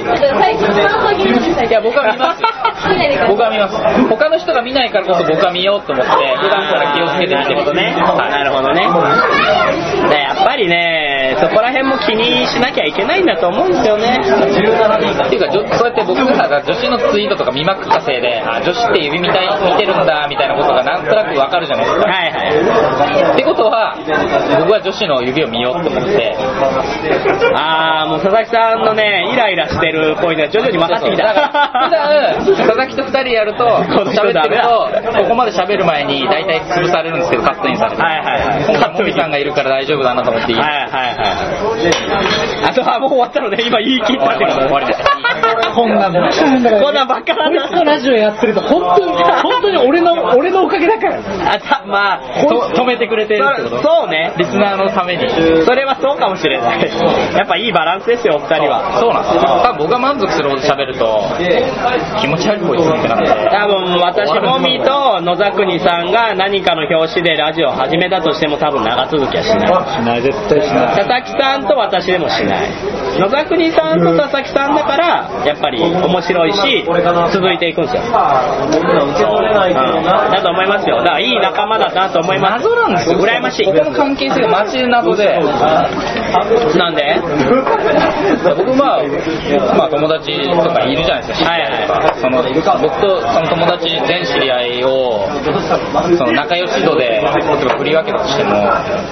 や僕は見ますよ。他の人が見ないからこそ僕は見ようと思って普段から気をつけて見てることね。なるほどね。やっぱりね、そこら辺も気にしなきゃいけないんだと思うんですよね。っていうかそうやって僕が女子のツイートとか見まくったせいで、女子って指見てるんだみたいなことがなんとなくわかるじゃないですか。ってことは僕は女子の指を見ようと思って。もう佐々木さんのねイライラしてるポイントが徐々に分かってきた。 普段佐々木と2人やると喋ってるとここまで喋る前に大体潰されるんですけど、カットインされて、カットインさんがいるから大丈夫だなと思っていい。あとはもう終わったので今言い切ったってこと。終わりました。 こんなんばっかなんだから。こんなんばっかなんだ。こいつのラジオやってると本当に俺のおかげだから。 まあ止めてくれてるってこと。 そうね。 リスナーのために。 それはそうかもしれない。やっぱいいバランスですよお二人は。 そうなんですよ。多分僕が満足するほど喋ると気持ち悪いこいつってなって。 多分私もみと野沢国さんが何かの表紙でラジオを始めたとしても多分長続きはしない。 絶対しない。 佐々木さんと私でもしない。野沢国さんと佐々木さんだからやっぱり面白いし続いていくんですよ。だと思いますよ。だからいい仲間だなと思います。 謎なんですよ。 羨ましい。 僕の関係性がマジで謎で。 なんで？ 僕まあ友達とかいるじゃないですか。僕とその友達全知り合いをその仲良し度で振り分けたとしても、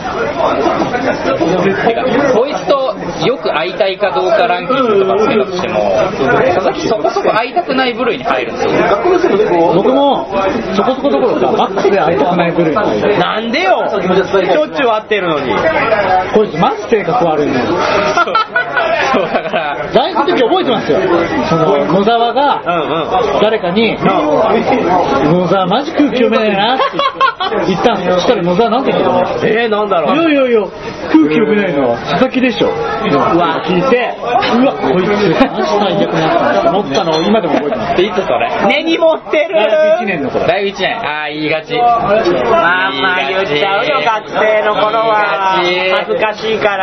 こいつとよく会いたいかどうかランキングとかつけたとしても、佐々木そこそこ会いたくない部類に入るんですよ。 僕もそこそこどころかマックスで会いたくない部類に入る。 なんでよ。しょっちゅう会ってるのに。 こいつマジ性格悪いね。 そうだから大学の時覚えてますよ。その野沢が誰かに野沢マジ空気読めないなって言ったんですよ。そしたら野沢なんて言ったの？ なんだろう。 いや空気読めないのは佐々木でしょ。聞いてこいつマジ最悪なと思ったのを今でも覚えてます。 いつそれ？ 根に持ってる。 大学1年の頃。 大学1年。言いがち。 まあ言っちゃうよ学生の頃は。恥ずかしいから。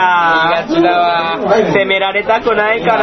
言いがちだわ。 責められたくないから。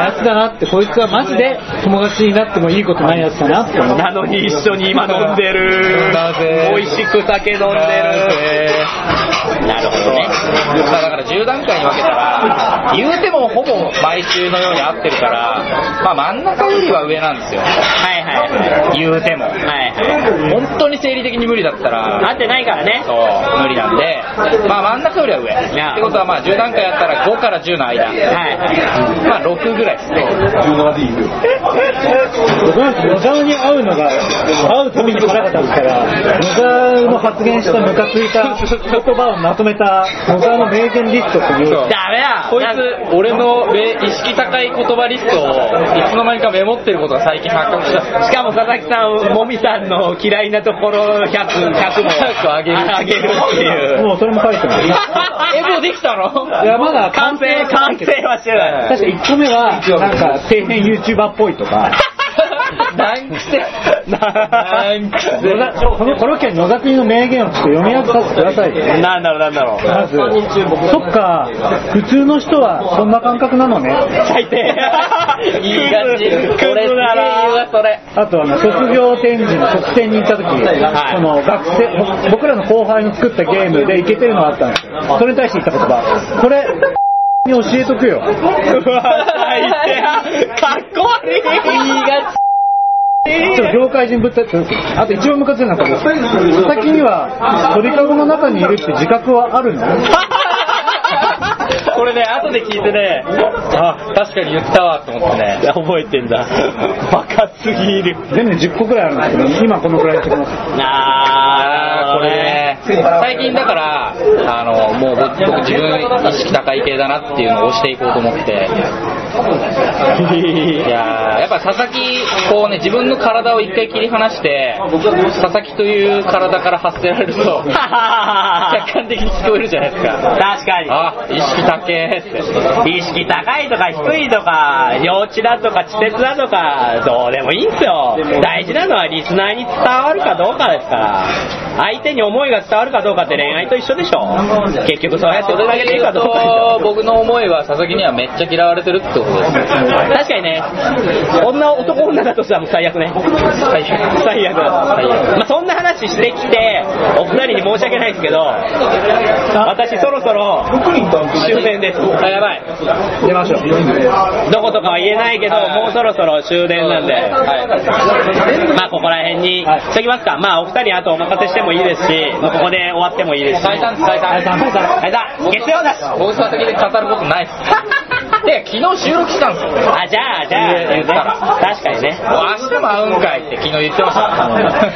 やつだなって、こいつはマジで友達になってもいいことないやつだなって思う。 なのに一緒に今飲んでる。美味しく酒飲んでる。なるほどね。 だから10段階に分けたら言うてもほぼ毎週のように会ってるから、真ん中よりは上なんですよ。言うても。本当に生理的に無理だったら会ってないからね。 そう無理なんで、真ん中よりは上。ってことは10段階やったら5から10の間。6ぐらいですね。 僕なんて野沢に会うのが会うたびに腹が立つから、野沢の発言したムカついた言葉をまとめた野沢の名言リストっていう。 ダメだ。 こいつ俺の意識高い言葉リストをいつの間にかメモってることが最近発覚した。 しかも佐々木さんもみさんの嫌いなところ100もあげるっていう。 もうそれも書いてます。 もうできたの？ いやまだ完成はしてない。 確か1個目はなんか底辺 YouTuber っぽいとか。 なんくせなんくせこのコロッケに野田国の名言をちょっと読み上げさせてください。 なんだろうまず、そっか、普通の人はそんな感覚なのね。 最低。 いい感じ。これだな。それ。 あと卒業展示の卒展に行った時、その学生、僕らの後輩の作ったゲームでイケてるのがあったんですよ。それに対して言った言葉、これに教えとくよ。 うわ、最低。かっこ悪い。 いいがちょっと業界人ぶったって、あと一番ムカついたのは、佐々木には鳥かごの中にいるって自覚はあるの？ これね、後で聞いてね、あ、確かに言ったわと思ってね。 覚えてんだ。バカすぎる。 全部で10個くらいあるんですけど、今このくらいにしてきます。 これね、最近だから、もう僕自分意識高い系だなっていうのを押していこうと思って。いややっぱ佐々木、こうね、自分の体を一回切り離して、佐々木という体から発せられると、客観的に聞こえるじゃないですか。 確かに。 あ、意識高えって。 意識高いとか低いとか、幼稚だとか稚拙だとか、どうでもいいんすよ。大事なのはリスナーに伝わるかどうかですから。相手に思いが伝わるかどうかって恋愛と一緒でしょ。結局そうやって腕投げていくかどうかでしょ。 僕の思いは佐々木にはめっちゃ嫌われてるってことです。 確かにね、男だとしたらもう最悪ね。最悪。まあ、そんな話してきてお二人に申し訳ないですけど、私そろそろ終電です。 あ、やばい。 出ましょう。 どことかは言えないけど、もうそろそろ終電なんで、まあここら辺にしときますか。まあお二人あとお任せしてもいいですし、まあ、ここで終わってもいいですし。 解散月曜だし。 僕佐々木で語ることないです。で、昨日収録したんですよ。 じゃあ確かにね。 明日も会うんかいって昨日言ってました。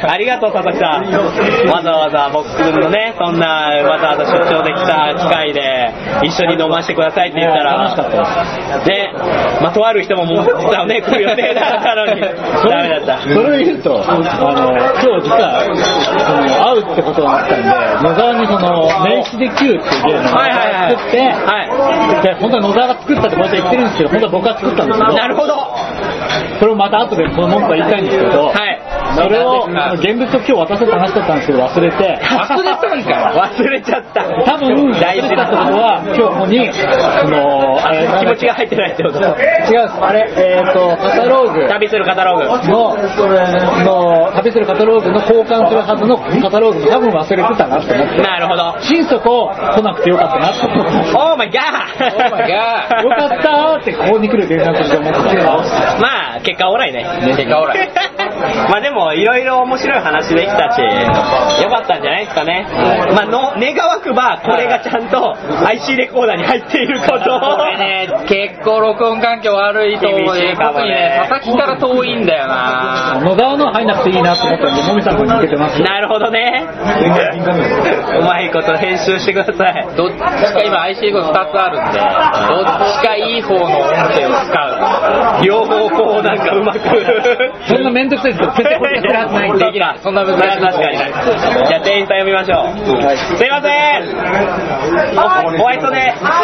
ありがとう佐々木さん。わざわざ僕のね、そんなわざわざ出張できた機会で一緒に飲ませてくださいって言ったら、 楽しかったですね、まあとある人ももう実はね来る予定だったのにダメだった。 それを言うと、今日実は会うってことがあったんで、野沢にその名刺で Q っていうゲームを作って、で本当は野沢が作ったってこうやって言ってるんですけど、本当は僕が作ったんですけど。 なるほど。 それをまた後でその文句は言いたいんですけど、それを現物を今日渡せた話だったんですけど忘れて。 忘れたんか。 忘れちゃった。 多分大事だったことは今日ここに気持ちが入ってないってこと。 違うあれカタローグ旅するカタローグの旅するカタローグの交換するはずのカタローグも多分忘れてたなって思って。 なるほど。 心底来なくてよかったなって思って。 オーマイガー。 よかったーってここに来る連絡して思って。 まあ結果オーライね。 結果オーライ。 まあでもいろいろ面白い話できたし、よかったんじゃないですかね。まあ願わくばこれがちゃんと IC レコーダーに入っていること。 これね、結構録音環境悪いと思うね。特にね、佐々木から遠いんだよな。 野沢の入んなくていいなと思ったんで、もみさんに向けてます。 なるほどね。うまいこと編集してください。 どっちか今 IC レコード2つあるんで、どっちかいい方の音声を使う。 両方こうなんかうまく。 そんなめんどくさいですよ。絶対これやらない。 できない。そんな難しい。確かに。じゃあ店員さん呼びましょう。すいません。ホワイトで。ま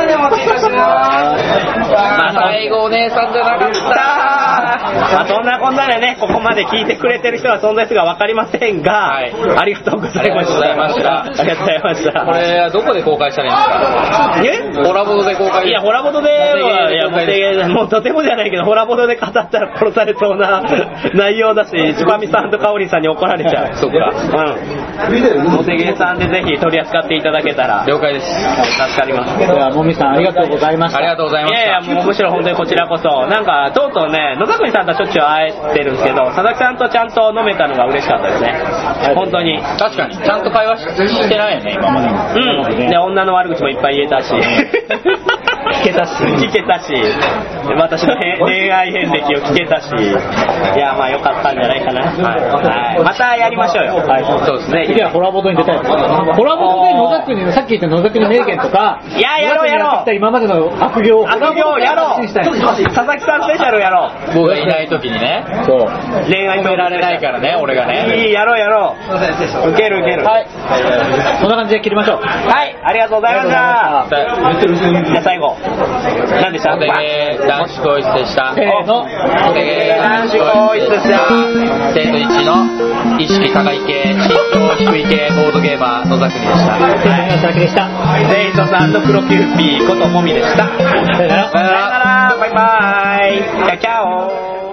あ最後お姉さんじゃなかった。 まあそんなこんなでね、ここまで聞いてくれてる人は存在するか分かりませんが、ありがとうございました。 ありがとうございました。 ありがとうございました。 これはどこで公開したらいいんですか？ホラボドで公開。 いやホラボドではもうとてもじゃないけどホラボドで語ったら殺されそうな内容だし、ちばみさんとかおりさんに怒られちゃう。 そうか。 モテゲーさんでぜひ取り扱っていただけたら了解です。 助かります。 ではもみさんありがとうございました。 ありがとうございました。 いやもうむしろ本当にこちらこそ、なんかとうとうね野田国さんとはしょっちゅう会えてるんですけど、佐々木さんとちゃんと飲めたのが嬉しかったですね。本当に。 確かにちゃんと会話してないよね今まで。 で女の悪口もいっぱい言えたし聞けたし私の恋愛遍歴を聞けたし、いやまあ良かったんじゃないかな。はい、またやりましょうよ。 そうですね。次はホラボドに出たいです。ホラボドで野田国のさっき言った野田国の名言とか、 いややろう今までの悪行やろう。佐々木さんスペシャルやろう。 僕がいない時にね。 そう。 恋愛止められないからね俺がね。 いいやろう。受ける。 はい。そんな感じで切りましょう。 はい、ありがとうございました。じゃあ最後。 何でした？ 男子更衣室でした。 男子更衣室でした。 生徒1の意識高い系、身長低い系ボードゲーマー野崎でした。 でした。 生徒さんのプロキューピーこともみでした。さよなら。バイバイ。チャチャオ。